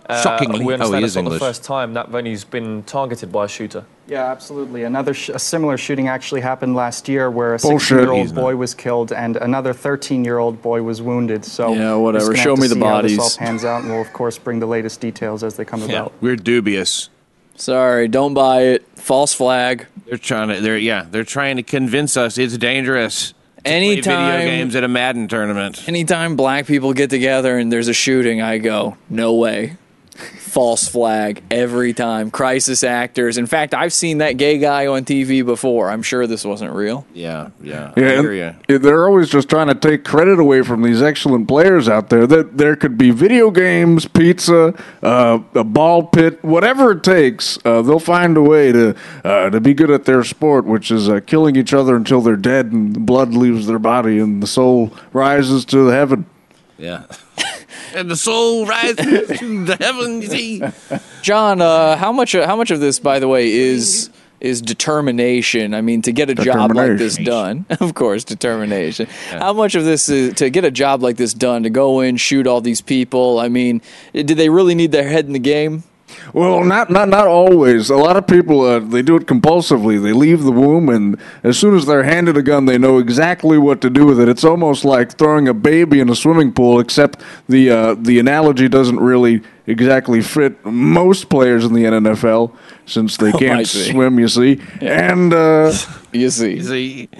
Uh, Shockingly. we Oh, understand he it's is not the English. first time that venue's been targeted by a shooter. Yeah, absolutely. Another sh- a similar shooting actually happened last year where a Bullshit. sixteen-year-old He's not. boy was killed and another thirteen-year-old boy was wounded. So Yeah, we're whatever. just gonna Show have me to the see how this bodies. all pans out, and we'll of course bring the latest details as they come Yeah, about. we're dubious. Sorry, don't buy it. False flag. They're trying to. They're yeah. They're trying to convince us it's dangerous. To play Anytime- video games at a Madden tournament. Anytime black people get together and there's a shooting, I go, no way. False flag every time. Crisis actors. In fact, I've seen that gay guy on T V before. I'm sure this wasn't real. Yeah, yeah. Yeah, I and hear ya. they're always just trying to take credit away from these excellent players out there. That there could be video games, pizza, uh, a ball pit, whatever it takes. Uh, they'll find a way to uh, to be good at their sport, which is uh, killing each other until they're dead and the blood leaves their body and the soul rises to heaven. Yeah. And the soul rises to the heavens. See? John, uh, how much? How much of this, by the way, is is determination? I mean, to get a job like this done, of course, determination. How much of this is to get a job like this done? To go in, shoot all these people. I mean, did they really need their head in the game? Well, not not not always. A lot of people uh, they do it compulsively. They leave the womb, and as soon as they're handed a gun, they know exactly what to do with it. It's almost like throwing a baby in a swimming pool, except the uh, the analogy doesn't really exactly fit most players in the N F L since they Oh, I can't see. swim. You see, and uh, you see, You see.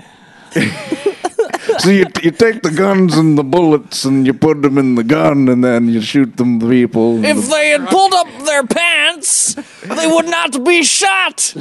so you, you take the guns and the bullets and you put them in the gun, and then you shoot them people. If they had pulled up their pants, they would not be shot.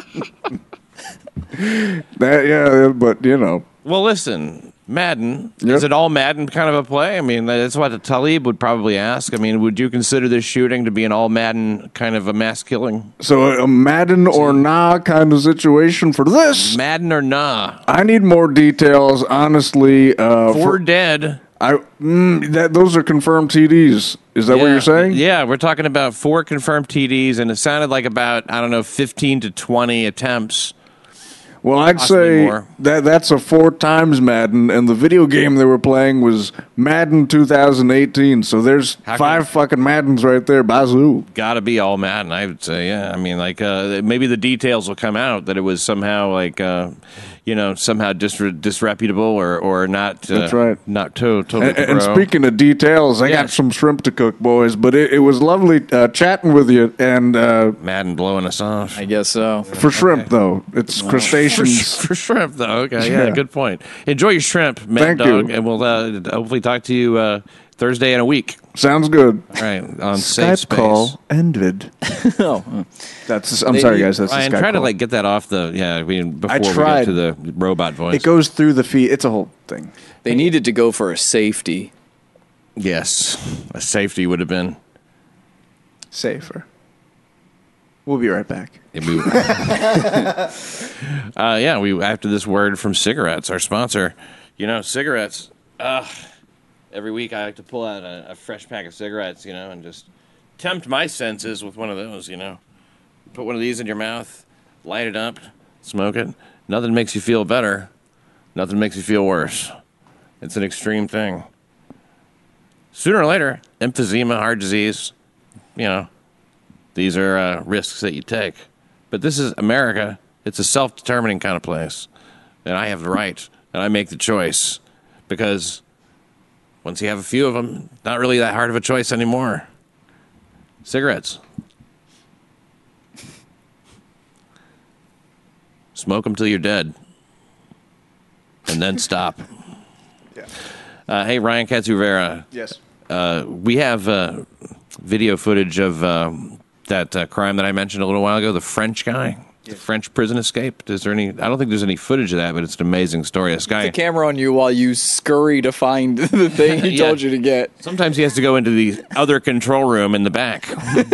That, yeah, but you know. Well, listen, Madden. Is it all Madden kind of a play? I mean, that's what Talib would probably ask. I mean, would you consider this shooting to be an all Madden kind of a mass killing? So a Madden or nah kind of situation for this. Madden or nah? I need more details, honestly. Uh, Four for, dead. I mm, that those are confirmed T Ds. Is that what Yeah. you're saying? Yeah, we're talking about four confirmed T Ds, and it sounded like about, I don't know, fifteen to twenty attempts. Well, I'd Possibly say more. that that's a four times Madden, and the video game they were playing was Madden two thousand eighteen. So there's How five fucking Maddens right there. Bazoo. Got to be all Madden, I would say. Yeah, I mean, like uh, maybe the details will come out that it was somehow like, uh, you know, somehow disre- disreputable or or not. Uh, That's right. Not to- totally. And, and pro. speaking of details, I got some shrimp to cook, boys. But it, it was lovely uh, chatting with you. And uh, Madden blowing us off. I guess so. For shrimp, though, it's crustaceans. For, for shrimp, though. Okay, yeah, Yeah. good point. Enjoy your shrimp, Mad Thank Dog, you. and we'll uh, hopefully talk to you uh, Thursday in a week. Sounds good. All right, on Safe Skype Space. call ended. oh, that's. I'm sorry, guys. That's Ryan, the Skype try to call. like get that off the. Yeah, I mean before I we tried. get to the robot voice. It goes through the feed. It's a whole thing. They needed to go for a safety. Yes, a safety would have been safer. We'll be right back. Yeah, we, uh, yeah, we after this word from cigarettes, our sponsor. You know, cigarettes. Uh, every week I like to pull out a, a fresh pack of cigarettes, you know, and just tempt my senses with one of those. You know, put one of these in your mouth, light it up, smoke it. Nothing makes you feel better. Nothing makes you feel worse. It's an extreme thing. Sooner or later, emphysema, heart disease, you know, these are uh, risks that you take. But this is America. It's a self-determining kind of place. And I have the right, and I make the choice. Because once you have a few of them, not really that hard of a choice anymore. Cigarettes. Smoke them till you're dead. And then stop. Yeah. Uh, hey, Ryan Katsuvera. Yes. Uh, we have uh, video footage of uh, that uh, crime that I mentioned a little while ago, the French guy, the French prison escape. Is there any? I don't think there's any footage of that, but it's an amazing story. This guy. The camera on you while you scurry to find the thing he Yeah. told you to get. Sometimes he has to go into the other control room in the back.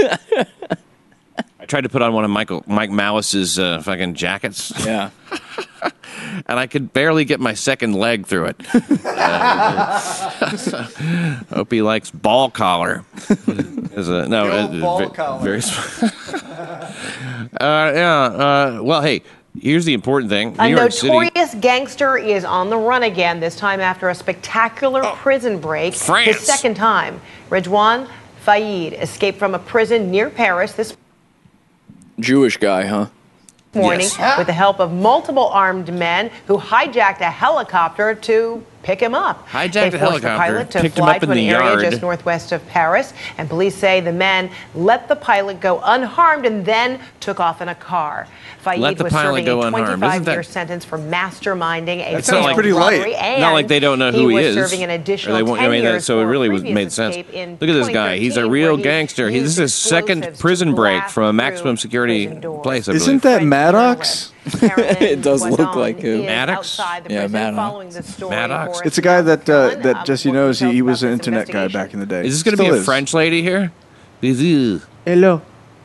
I tried to put on one of Michael Mike Malice's uh, fucking jackets. Yeah. And I could barely get my second leg through it. Uh, hope he likes ball collar. Is a, no, The old uh, ball ve- collar. Very. sp- uh, yeah. Uh, well, hey, here's the important thing. New A York City. notorious gangster is on the run again, this time after a spectacular prison break. France. His second time. Ridwan Faid escaped from a prison near Paris this Jewish guy, huh? morning Yes. with the help of multiple armed men who hijacked a helicopter to pick him up. Hijacked they a forced the helicopter, pilot to picked him fly up to in an the area yard. just northwest of Paris, and police say the men let the pilot go unharmed and then took off in a car. Faid Let the was pilot serving go a unharmed. Isn't twenty-five-year that- sentence for masterminding a That sounds failed pretty light. robbery, and Not like they don't know who he was is. serving an Or additional they won't- I ten mean, that- years so it for a really was previous made sense. escape in Look at this guy. He's a twenty real thirteen, where he gangster. He, this is used his second explosives to prison break blast from a through maximum security place. I Isn't believe. that Maddox? It does look like him. Maddox? Yeah, Maddox. Maddox? It's a guy that uh, that Jesse knows. He, he was an internet guy back in the day. Is this going to be Still a is. French lady here? Bonjour. Hello.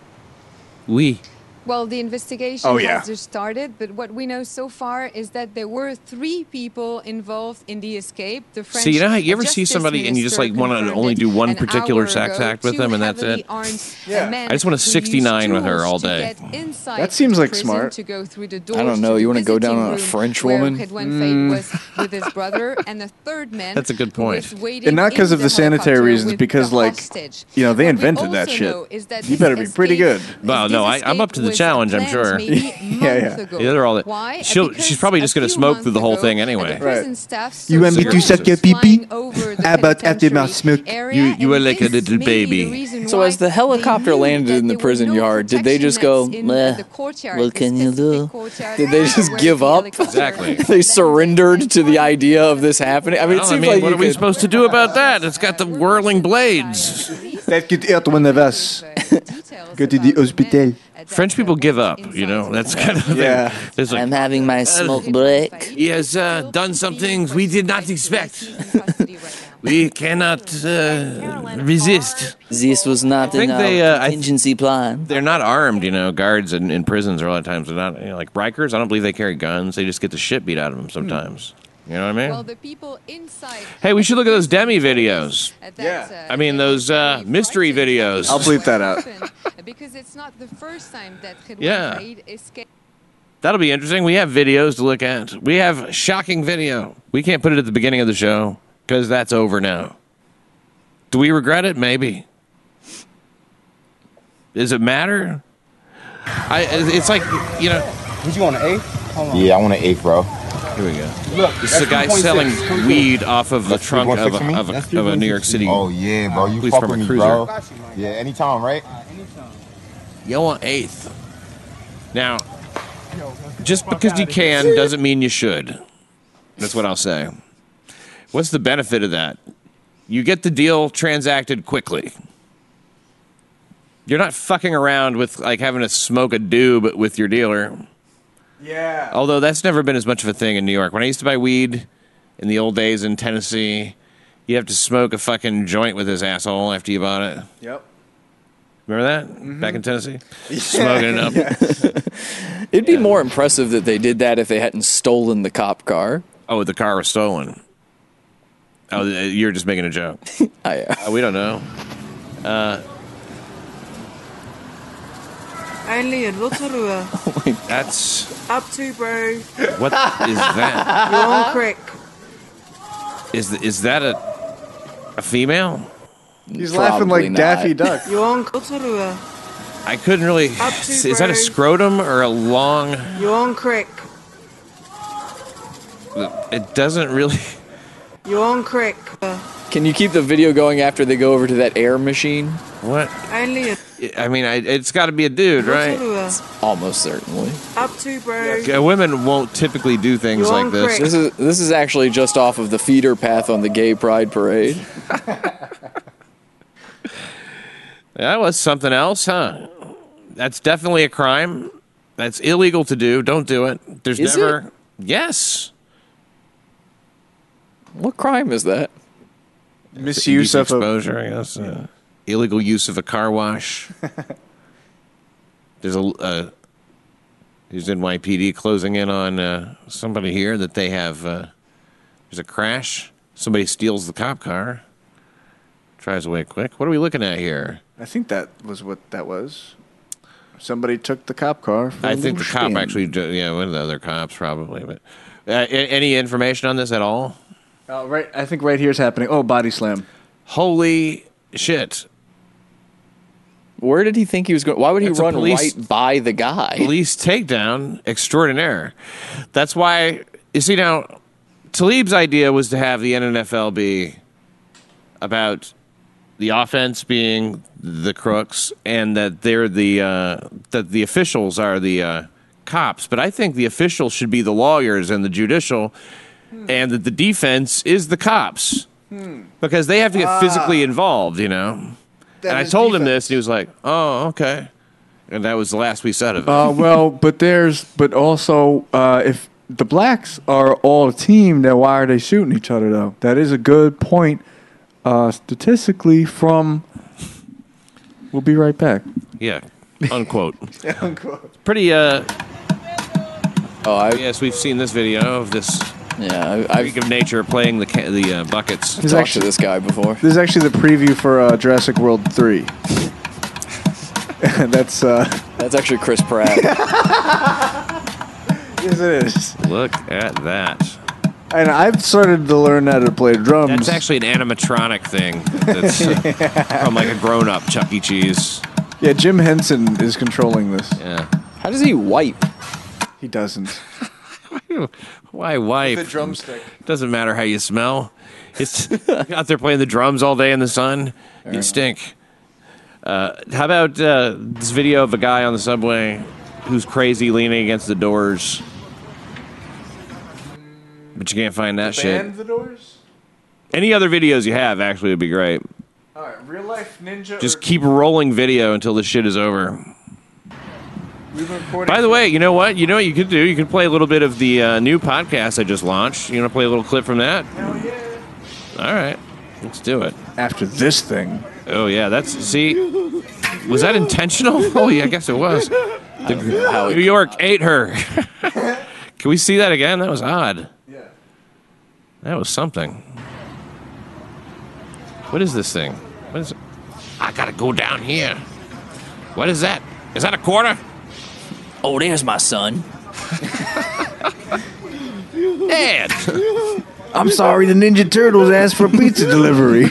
Oui. Well, the investigation Oh, yeah. has just started, but what we know so far is that there were three people involved in the escape. The French See, you know how you ever see Justice somebody and you just like Minister want to confirmed only it do one an particular hour sex ago. act with Two them and that's heavily it? armed Yeah. men I just want a who used sixty-nine with her tools all to day. get inside That seems the like prison smart. To go through the I doors don't know. to You the want to go down visiting on a room French where woman? Redouane Mm. Faid was with his brother, and the third man. That's a good who point. was waiting And not because in of the helicopter sanitary reasons, with because the like, hostage. you know, they What we invented that also shit. know is that You this better be pretty good. escape- Well, no, I, I'm up to the was challenge, I'm planned sure. maybe Yeah, yeah. ago. Yeah, they're all Why? She'll, Because she's probably a just going to few smoke through the whole months thing ago, anyway. the prison staff You want me to suck your pee-pee? over the How about after my penitentiary smoke? area, You, you and are like a this little may be the baby. reason So why as the helicopter they knew landed that in the there were prison no yard, did they just protection go, nets in "Meh, the courtyard, what the can you specific do?" courtyard Did they just where give the up? helicopter Exactly. They surrendered to the idea of this happening. I mean, it Well, I seems mean, like what you are we could- supposed to do about that? It's got the whirling blades. That could hurt one of us. Go to the hospital. French people give up, you know. That's kind of the Yeah. thing. There's like, I'm having my smoke break. he has uh, done some things we did not expect. We cannot uh, resist. This was not I think in they, our uh, I- contingency plan. They're not armed, you know. Guards in, in prisons are a lot of times they're not, you know, like Rikers. I don't believe they carry guns. They just get the shit beat out of them sometimes. You know what I mean? Well, the people inside. Hey, we should look at those Demi videos. Yeah. I mean, those uh, mystery videos. I'll bleep that out. Because it's not the first time that Redouane Yeah. Faid escaped. That'll be interesting. We have videos to look at. We have shocking video. We can't put it at the beginning of the show because that's over now. Do we regret it? Maybe. Does it matter? I. It's like, you know. Would you want an eighth? Hold on. Yeah, I want an eighth, bro. Here we go. Look, This is a guy selling weed off of the That's trunk of three point six a, for me? of a, That's of a New York City. Oh yeah, bro. You police fuck from with a me, cruiser. bro. Yeah, anytime, right? You want eighth. Now, just because you can doesn't mean you should. That's what I'll say. What's the benefit of that? You get the deal transacted quickly. You're not fucking around with like having to smoke a doob with your dealer. Yeah. Although that's never been as much of a thing in New York. When I used to buy weed in the old days in Tennessee, you have to smoke a fucking joint with his asshole after you bought it. Yep. Remember that? Back in Tennessee? Smoking it up. It'd be more impressive that they did that if they hadn't stolen the cop car. Oh, the car was stolen. Oh, you're just making a joke. I, uh, Uh, we don't know. Uh, Only in Rotorua. that's Up to, bro. what is that? You're on crack. Is is that a a female? He's laughing like Daffy Duck. You're on Rotorua. I couldn't really. Up to, Is that a bro. scrotum or a long? You're on crack. It doesn't really. You're on crack. Can you keep the video going after they go over to that air machine? What? Only in I mean, I, it's got to be a dude, right? Rotorua. Almost certainly. Up to, bro. Yeah, women won't typically do things You're like on this. crack. This is this is actually just off of the feeder path on the Gay Pride Parade. That was something else, huh? That's definitely a crime. That's illegal to do. Don't do it. There's Is never. it? Yes. What crime is that? Misuse Indecent of a- exposure, I guess. Uh, illegal use of a car wash. There's a. Uh, there's N Y P D closing in on uh, somebody here that they have. Uh, there's a crash. Somebody steals the cop car. Drives away quick. What are we looking at here? I think that was what that was. Somebody took the cop car. For I a think the little cop spin. actually, do- yeah, one of the other cops probably. But uh, a- any information on this at all? Oh, right. I think right here's happening. Oh, body slam. Holy shit! Where did he think he was going? Why would he It's a run police- right by the guy? Police takedown extraordinaire. That's why, you see now, Talib's idea was to have the N F L be about the offense being the crooks and that they're the uh, that the officials are the uh, cops. But I think the officials should be the lawyers and the judicial, hmm. and that the defense is the cops hmm. because they have to get ah. physically involved, you know. That and I told defense. him this, and he was like, "Oh, okay." And that was the last we said of it. Uh, well, but there's, but also, uh, if the blacks are all a team, then why are they shooting each other, though? That is a good point, uh, statistically. From, we'll be right back. Yeah, unquote. Unquote. Pretty. Uh, oh, I, yes, we've seen this video of this. Yeah, I, freak of nature playing the ca- the uh, buckets. I've talked to this guy before. This is actually the preview for uh, Jurassic World three. That's uh, that's actually Chris Pratt. Yes, it is. Look at that. And I've started to learn how to play drums. That's actually an animatronic thing. That's uh, from like a grown-up Chuck E. Cheese. Yeah, Jim Henson is controlling this. Yeah. How does he wipe? He doesn't. Why wipe? With a drumstick. Doesn't matter how you smell. It's out there playing the drums all day in the sun. You stink. Uh, how about uh, this video of a guy on the subway who's crazy leaning against the doors? But you can't find that the shit. Band the Doors? Any other videos you have actually would be great. All right, real life ninja. Just or- keep rolling video until this shit is over. We've been recording. By the way, you know what? You know what you could do? You could play a little bit of the uh, new podcast I just launched. You want to play a little clip from that? Hell yeah. All right. Let's do it. After this thing. Oh, yeah. That's, see, was that intentional? Oh, yeah, I guess it was. The, New York ate her. Can we see that again? That was odd. Yeah. That was something. What is this thing? What is it? I got to go down here. What is that? Is that a quarter? Oh, there's my son. Dad. I'm sorry, the Ninja Turtles asked for pizza delivery.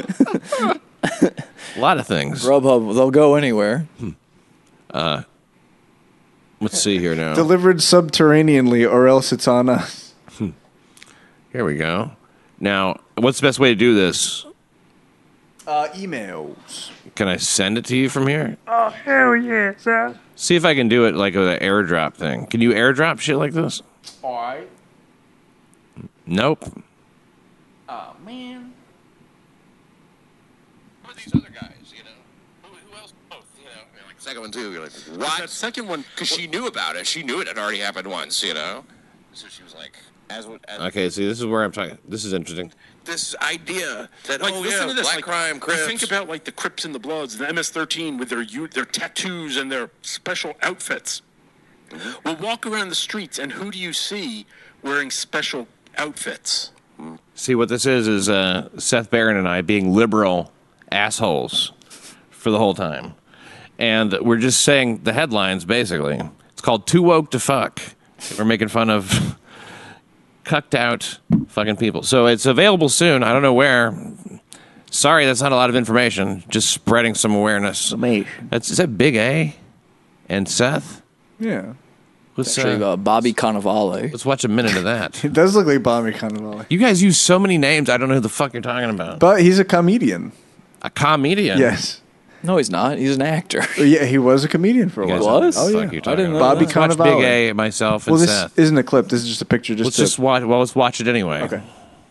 A lot of things. Grubhub, they'll go anywhere. Uh, let's see here now. Delivered subterraneanly, or else it's on us. Here we go. Now, what's the best way to do this? Uh, emails. Can I send it to you from here? Oh, hell yeah, sir. See if I can do it like with an airdrop thing. Can you airdrop shit like this? All right. Nope. Oh, man. What are these other guys, you know? Who, who else? Oh, you know, like the second one, too. You're like, what? That second one, because she knew about it. She knew it had already happened once, you know? So she was like, as, as okay, see, this is where I'm talking. This is interesting. This idea that, Like, oh, listen yeah, to this. black Like, crime, you Crips. think about like the Crips and the Bloods, the M S thirteen with their u- their tattoos and their special outfits. Mm-hmm. We'll walk around the streets, and who do you see wearing special outfits? See, what this is, is uh, Seth Barron and I being liberal assholes for the whole time. And we're just saying the headlines, basically. It's called Too Woke to Fuck. We're making fun of cucked out fucking people. So it's available soon. I don't know where. Sorry, that's not a lot of information. Just spreading some awareness. That's, is that Big A and Seth? Yeah. Let's, Actually, uh, Bobby Cannavale. Let's watch a minute of that. It does look like Bobby Cannavale. You guys use so many names, I don't know who the fuck you're talking about. But he's a comedian. A comedian? Yes. No, he's not. He's an actor. Oh, yeah, he was a comedian for a You guys while. know Was? who the Oh, fuck yeah. you're I talking didn't know about. Bobby Let's watch Cannavale. Big A, myself, and Well, this Seth. isn't a clip. This is just a picture. Just Let's to, just watch. Well, let's watch it anyway. Okay.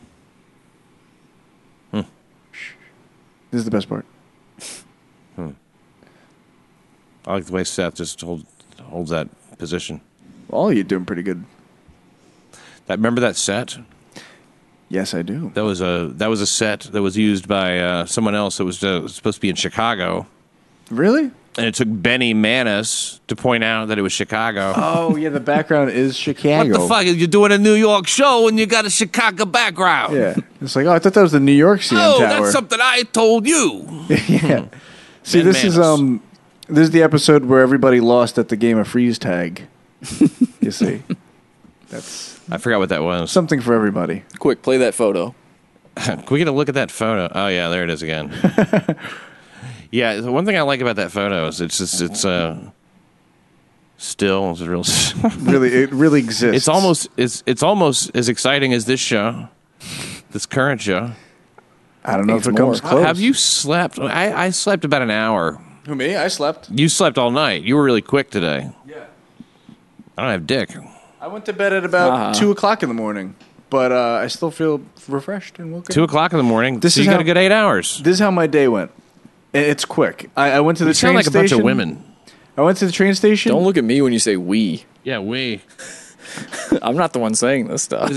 Hmm. This is the best part. Hmm. I like the way Seth just hold, holds that position. Well, you're doing pretty good. That remember that set? Yes, I do. That was a that was a set that was used by uh, someone else. That was uh, supposed to be in Chicago. Really? And it took Benny Manis to point out that it was Chicago. Oh, yeah, the background is Chicago. What the fuck? You're doing a New York show and you got a Chicago background. Yeah. It's like, oh, I thought that was the New York C N Oh, Tower. that's something I told you. Yeah. See, Ben this is Manis. um, this is the episode where everybody lost at the game of freeze tag. You see, that's I forgot what that was. something for everybody. Quick, play that photo. Can we get a look at that photo? Oh, yeah, there it is again. Yeah, the one thing I like about that photo is it's just it's uh still it's real. Really, it really exists. It's almost it's it's almost as exciting as this show, this current show. I don't know if it more. comes close. Have you slept? I, I slept about an hour. Who, me? I slept. You slept all night. You were really quick today. Yeah. I don't have dick. I went to bed at about Uh-huh. two o'clock in the morning, but uh, I still feel refreshed and woken. Two o'clock in the morning. This so is you got how- a good eight hours. This is how my day went. I- It's quick. I, I went to the You train sound like a station. bunch of women. I went to the train station. Don't look at me when you say we. Yeah, we. I'm not the one saying this stuff.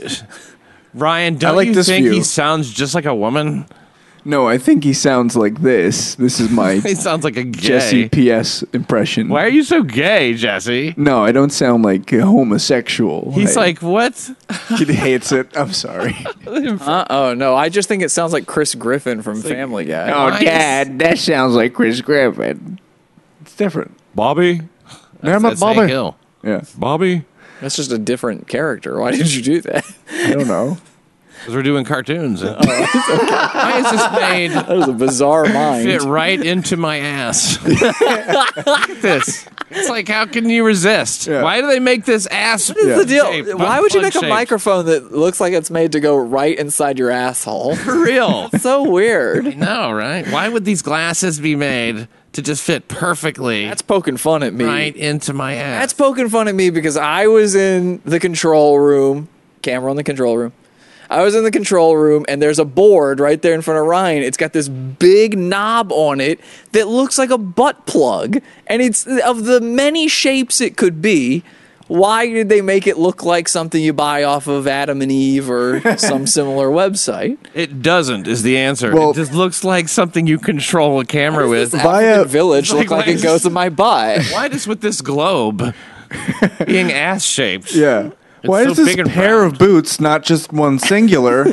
Ryan, don't like you this think view. he sounds just like a woman? No, I think he sounds like this. This is my He sounds like a gay. Jesse P S impression. Why are you so gay, Jesse? No, I don't sound like a homosexual. He's I- like, what? he hates it. I'm sorry. Uh oh, no. I just think it sounds like Chris Griffin from Family Guy. Oh, Nice. Dad, that sounds like Chris Griffin. It's different. Bobby? Never met That's Hank Bobby. Hill. Yeah, Bobby? That's just a different character. Why did you do that? I don't know. Because we're doing cartoons. Why is this made That was a bizarre mind. fit right into my ass? Look at this. It's like, how can you resist? Yeah. Why do they make this ass? What is the deal? shape, Why would you make a butt-plug microphone that looks like it's made to go right inside your asshole? shape? For real. So weird. No, right? Why would these glasses be made to just fit perfectly That's poking fun at me. right into my ass? That's poking fun at me because I was in the control room, camera in the control room. I was in the control room, and there's a board right there in front of Ryan. It's got this big knob on it that looks like a butt plug, and it's of the many shapes it could be. Why did they make it look like something you buy off of Adam and Eve or some similar website? It doesn't is the answer. Well- it just looks like something you control a camera with. This Via- African village It's look like- like it goes in my butt. Why does with this globe being ass shaped? Yeah. It's Why so is this big and pair round. of boots not just one singular?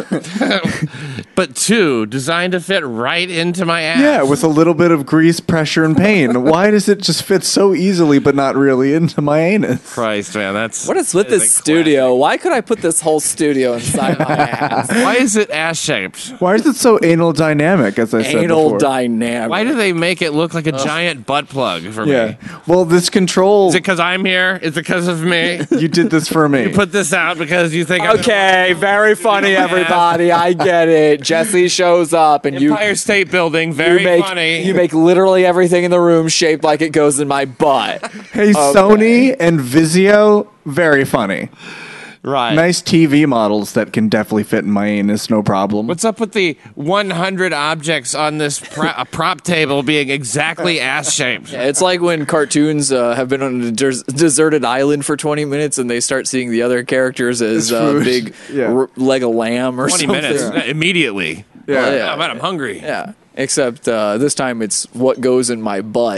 But two designed to fit right into my ass. Yeah, with a little bit of grease, pressure, and pain. Why does it just fit so easily but not really into my anus? Christ, man, that's What is with that this a studio? Why could I put this whole studio inside my ass? classic. Why is it ass shaped? Why is it so anal dynamic, as I said Anal before? dynamic. Why do they make it look like a giant butt plug for Yeah. me? Well, this control, Is it because I'm here? Is it because of me? you did this for me. You put this out because you think I'm Okay, very funny, Yeah. everybody. I get it. Jesse shows up, and you Empire State Building, very you make funny. you make literally everything in the room shaped like it goes in my butt. Hey, Sony and Vizio, very funny. right. Nice T V models that can definitely fit in my anus, no problem. What's up with the one hundred objects on this pro- a prop table being exactly ass shaped? Yeah, it's like when cartoons uh, have been on a des- deserted island for twenty minutes, and they start seeing the other characters as It's uh, food. big Yeah. r- leg of lamb or twenty something. minutes uh, immediately. Yeah. Yeah. Oh, man, I'm hungry. Yeah, except uh, this time it's what goes in my butt.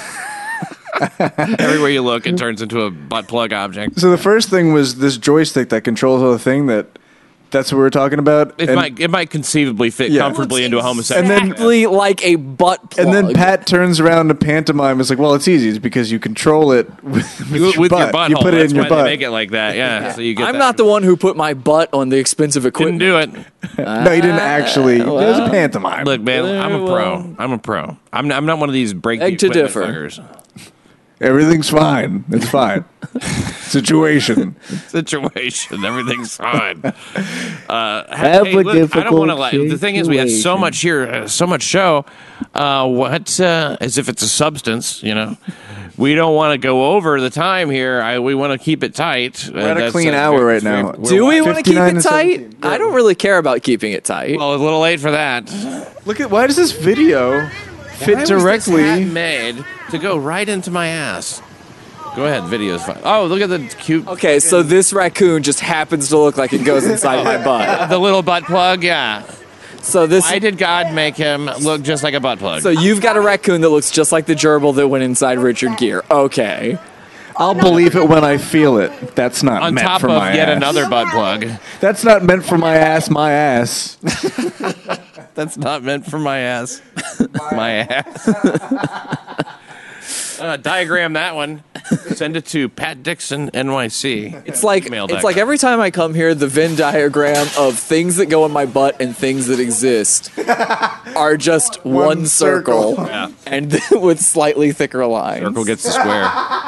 Everywhere you look, it turns into a butt plug object. So the first thing was this joystick that controls all the thing that that's what we're talking about. It and, might it might conceivably fit Yeah. comfortably into a homosexual. And then- Exactly like a butt plug. and then Pat turns around to pantomime. It's like, well, it's easy. It's because you control it with, with, You- your, with your butt. butthole. You put it That's in your why butt. They make it like that. Yeah. So you get I'm that. not the one who put my butt on the expensive equipment. Didn't do it. No, you didn't actually. it was a pantomime. Look, man, I'm a Well. pro. I'm a pro. I'm not, I'm not one of these break the Beg to equipment differ. fuckers. Everything's fine. It's fine. Situation. Situation. Everything's fine. Uh, Have hey, a look, I don't difficult want to lie. The thing is, we had so situation. much here, uh, so much show. Uh, what, uh, as if it's a substance, you know? We don't want to go over the time here. I, we want to keep it tight. We're at a clean hour right now. Do we want to keep fifty-nine it to tight? seventeen. I don't really care about keeping it tight. Well, a little late for that. Look at why does this video fit Why was directly? this hat made to go right into my ass? Go ahead, video's fine. Oh, look at the cute. Okay, so this raccoon just happens to look like it goes inside my butt. The little butt plug, yeah. So this. Why did God make him look just like a butt plug? So you've got a raccoon that looks just like the gerbil that went inside Richard Gere. Okay. I'll believe it when I feel it. That's not On meant top for of my yet ass. another butt plug. That's not meant for my ass. My ass. That's not meant for my ass. My ass. uh, diagram that one. Send it to Pat Dixon N Y C. It's like it's like every time I come here, the Venn diagram of things that go in my butt and things that exist are just one, One circle, circle. Yeah. and with slightly thicker lines. Circle gets the square.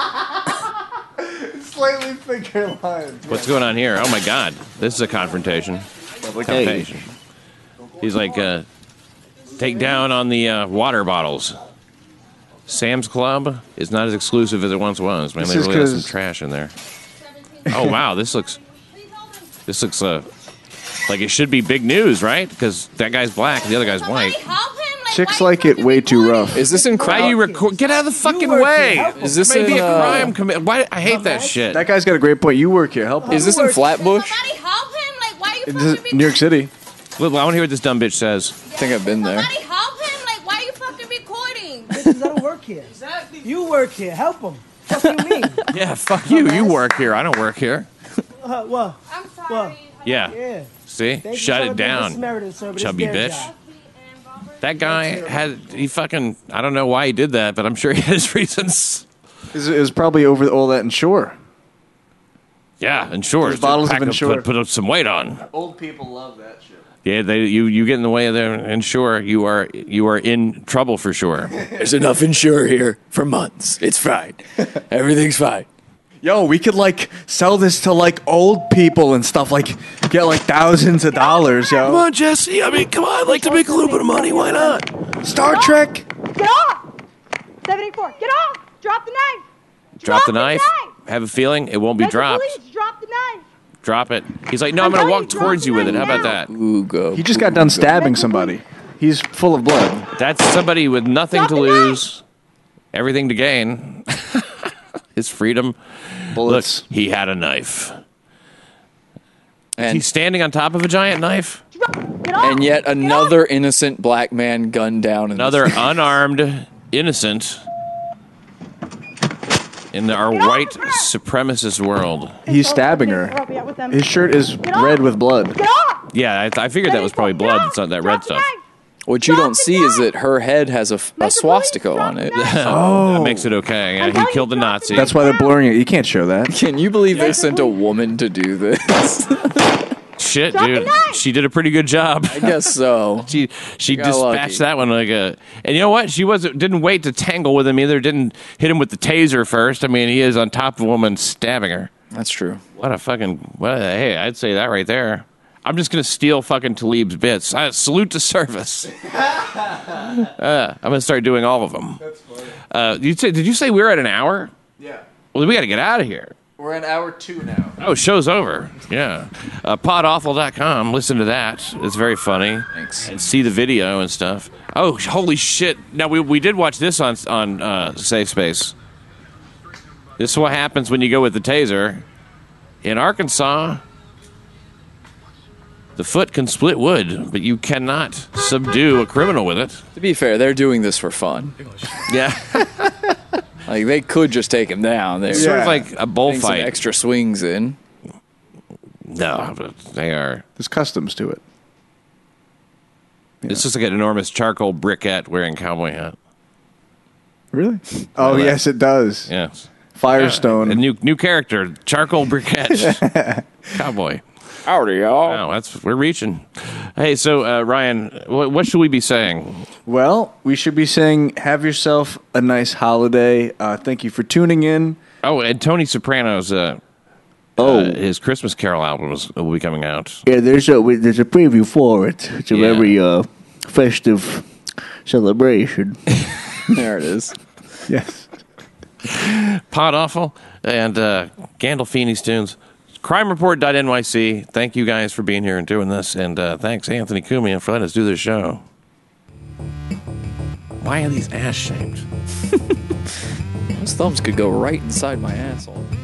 Slightly thicker lines. What's going on here? Oh my God, this is a confrontation. Confrontation. He's like, uh, take down on the uh, water bottles. Sam's Club is not as exclusive as it once was. Man, This they is really got some 'cause- trash in there. Oh wow, this looks, this looks uh, like it should be big news, right? Because that guy's black and the other guy's white. Chicks like it way too rough. Is this in Why you record? Get out of the fucking way! Is this Maybe in, a uh, crime commit? Why? I hate that shit. That guy's got a great point. You work here. Help him. Is this in Flatbush? This is New York City. Well, I want to hear what this dumb bitch says. I think I've been there. Help him! Like, why are you fucking recording? Because I don't work here. Exactly. You work here. Help him. What do you mean? Yeah, fuck you. You work here. I don't work here. Uh, what? I'm sorry. Yeah. Yeah. See? Thank you Shut for it being down, Samaritan, sir, but it's chubby their bitch. job. That guy had, he fucking, I don't know why he did that, but I'm sure he had his reasons. It was, it was probably over all that Ensure. Yeah, Ensure. Those bottles of Pack- Ensure. Put, put up some weight on. Old people love that shit. Yeah, they, you, you get in the way of their Ensure, you are, you are in trouble for sure. There's enough Ensure here for months. It's fine. Everything's fine. Yo, we could like sell this to like old people and stuff. Like get like thousands of dollars, yo. Come on, Jesse. I mean, come on. I'd like to make a little bit of money. Why not? Star Trek. Get off! seventy-four, get off! Drop the knife! Drop the knife. Have a feeling it won't be Get the dropped. police, drop the knife! Drop it. He's like, no, I'm going to walk towards you with it. How about that? Ugo. He just got done stabbing somebody. He's full of blood. That's somebody with nothing to lose, everything to gain. His freedom. Bullets. Look, he had a knife. And He's standing on top of a giant knife. and yet another innocent black man gunned down. In Another the unarmed innocent in our white supremacist world. He's stabbing her. His shirt is red with blood. Yeah, I, I figured that was probably blood. It's not that red stuff. What you don't see is that her head has a, a swastika on it. That makes it okay. Yeah, he killed a Nazi. That's why they're blurring it. You can't show that. Can you believe they sent a woman to do this? Shit, dude. She did a pretty good job. I guess so. she she got dispatched lucky. that one like a. And you know what? She wasn't didn't wait to tangle with him either. Didn't hit him with the taser first. I mean, he is on top of a woman stabbing her. That's true. What a fucking. What a, hey, I'd say that right there. I'm just gonna steal fucking Talib's bits. I salute to service. uh, I'm gonna start doing all of them. That's funny. Uh, you say? Did you say we were at an hour? Yeah. Well, we got to get out of here. We're in hour two now. Oh, show's over. Yeah. Uh, pod awful dot com. Listen to that. It's very funny. Thanks. And see the video and stuff. Oh, holy shit. Now, we, we did watch this on, on uh, Safe Space. This is what happens when you go with the taser. In Arkansas, the foot can split wood, but you cannot subdue a criminal with it. To be fair, they're doing this for fun. Yeah. Like, they could just take him down. They're It's sort of like a getting bullfight. some extra swings in. No, but they are. There's customs to it. It's just like an enormous charcoal briquette wearing cowboy hat. Really? Oh, that. yes, it does. Yes. Firestone. A new new character, charcoal briquette, cowboy. Howdy, y'all. Wow, that's we're reaching. Hey, so uh, Ryan, what, what should we be saying? Well, we should be saying, have yourself a nice holiday. Uh, thank you for tuning in. Oh, and Tony Soprano's uh, oh uh, his Christmas Carol album was, will be coming out. Yeah, there's a there's a preview for it. It's a Yeah. very uh, festive celebration. There it is. Yes. Pod Awful and uh, Gandolfini's tunes. crime report dot N Y C. Thank you guys for being here and doing this, and uh, thanks Anthony Cumia for letting us do this show. Why are these ass shaped? Those thumbs could go right inside my asshole.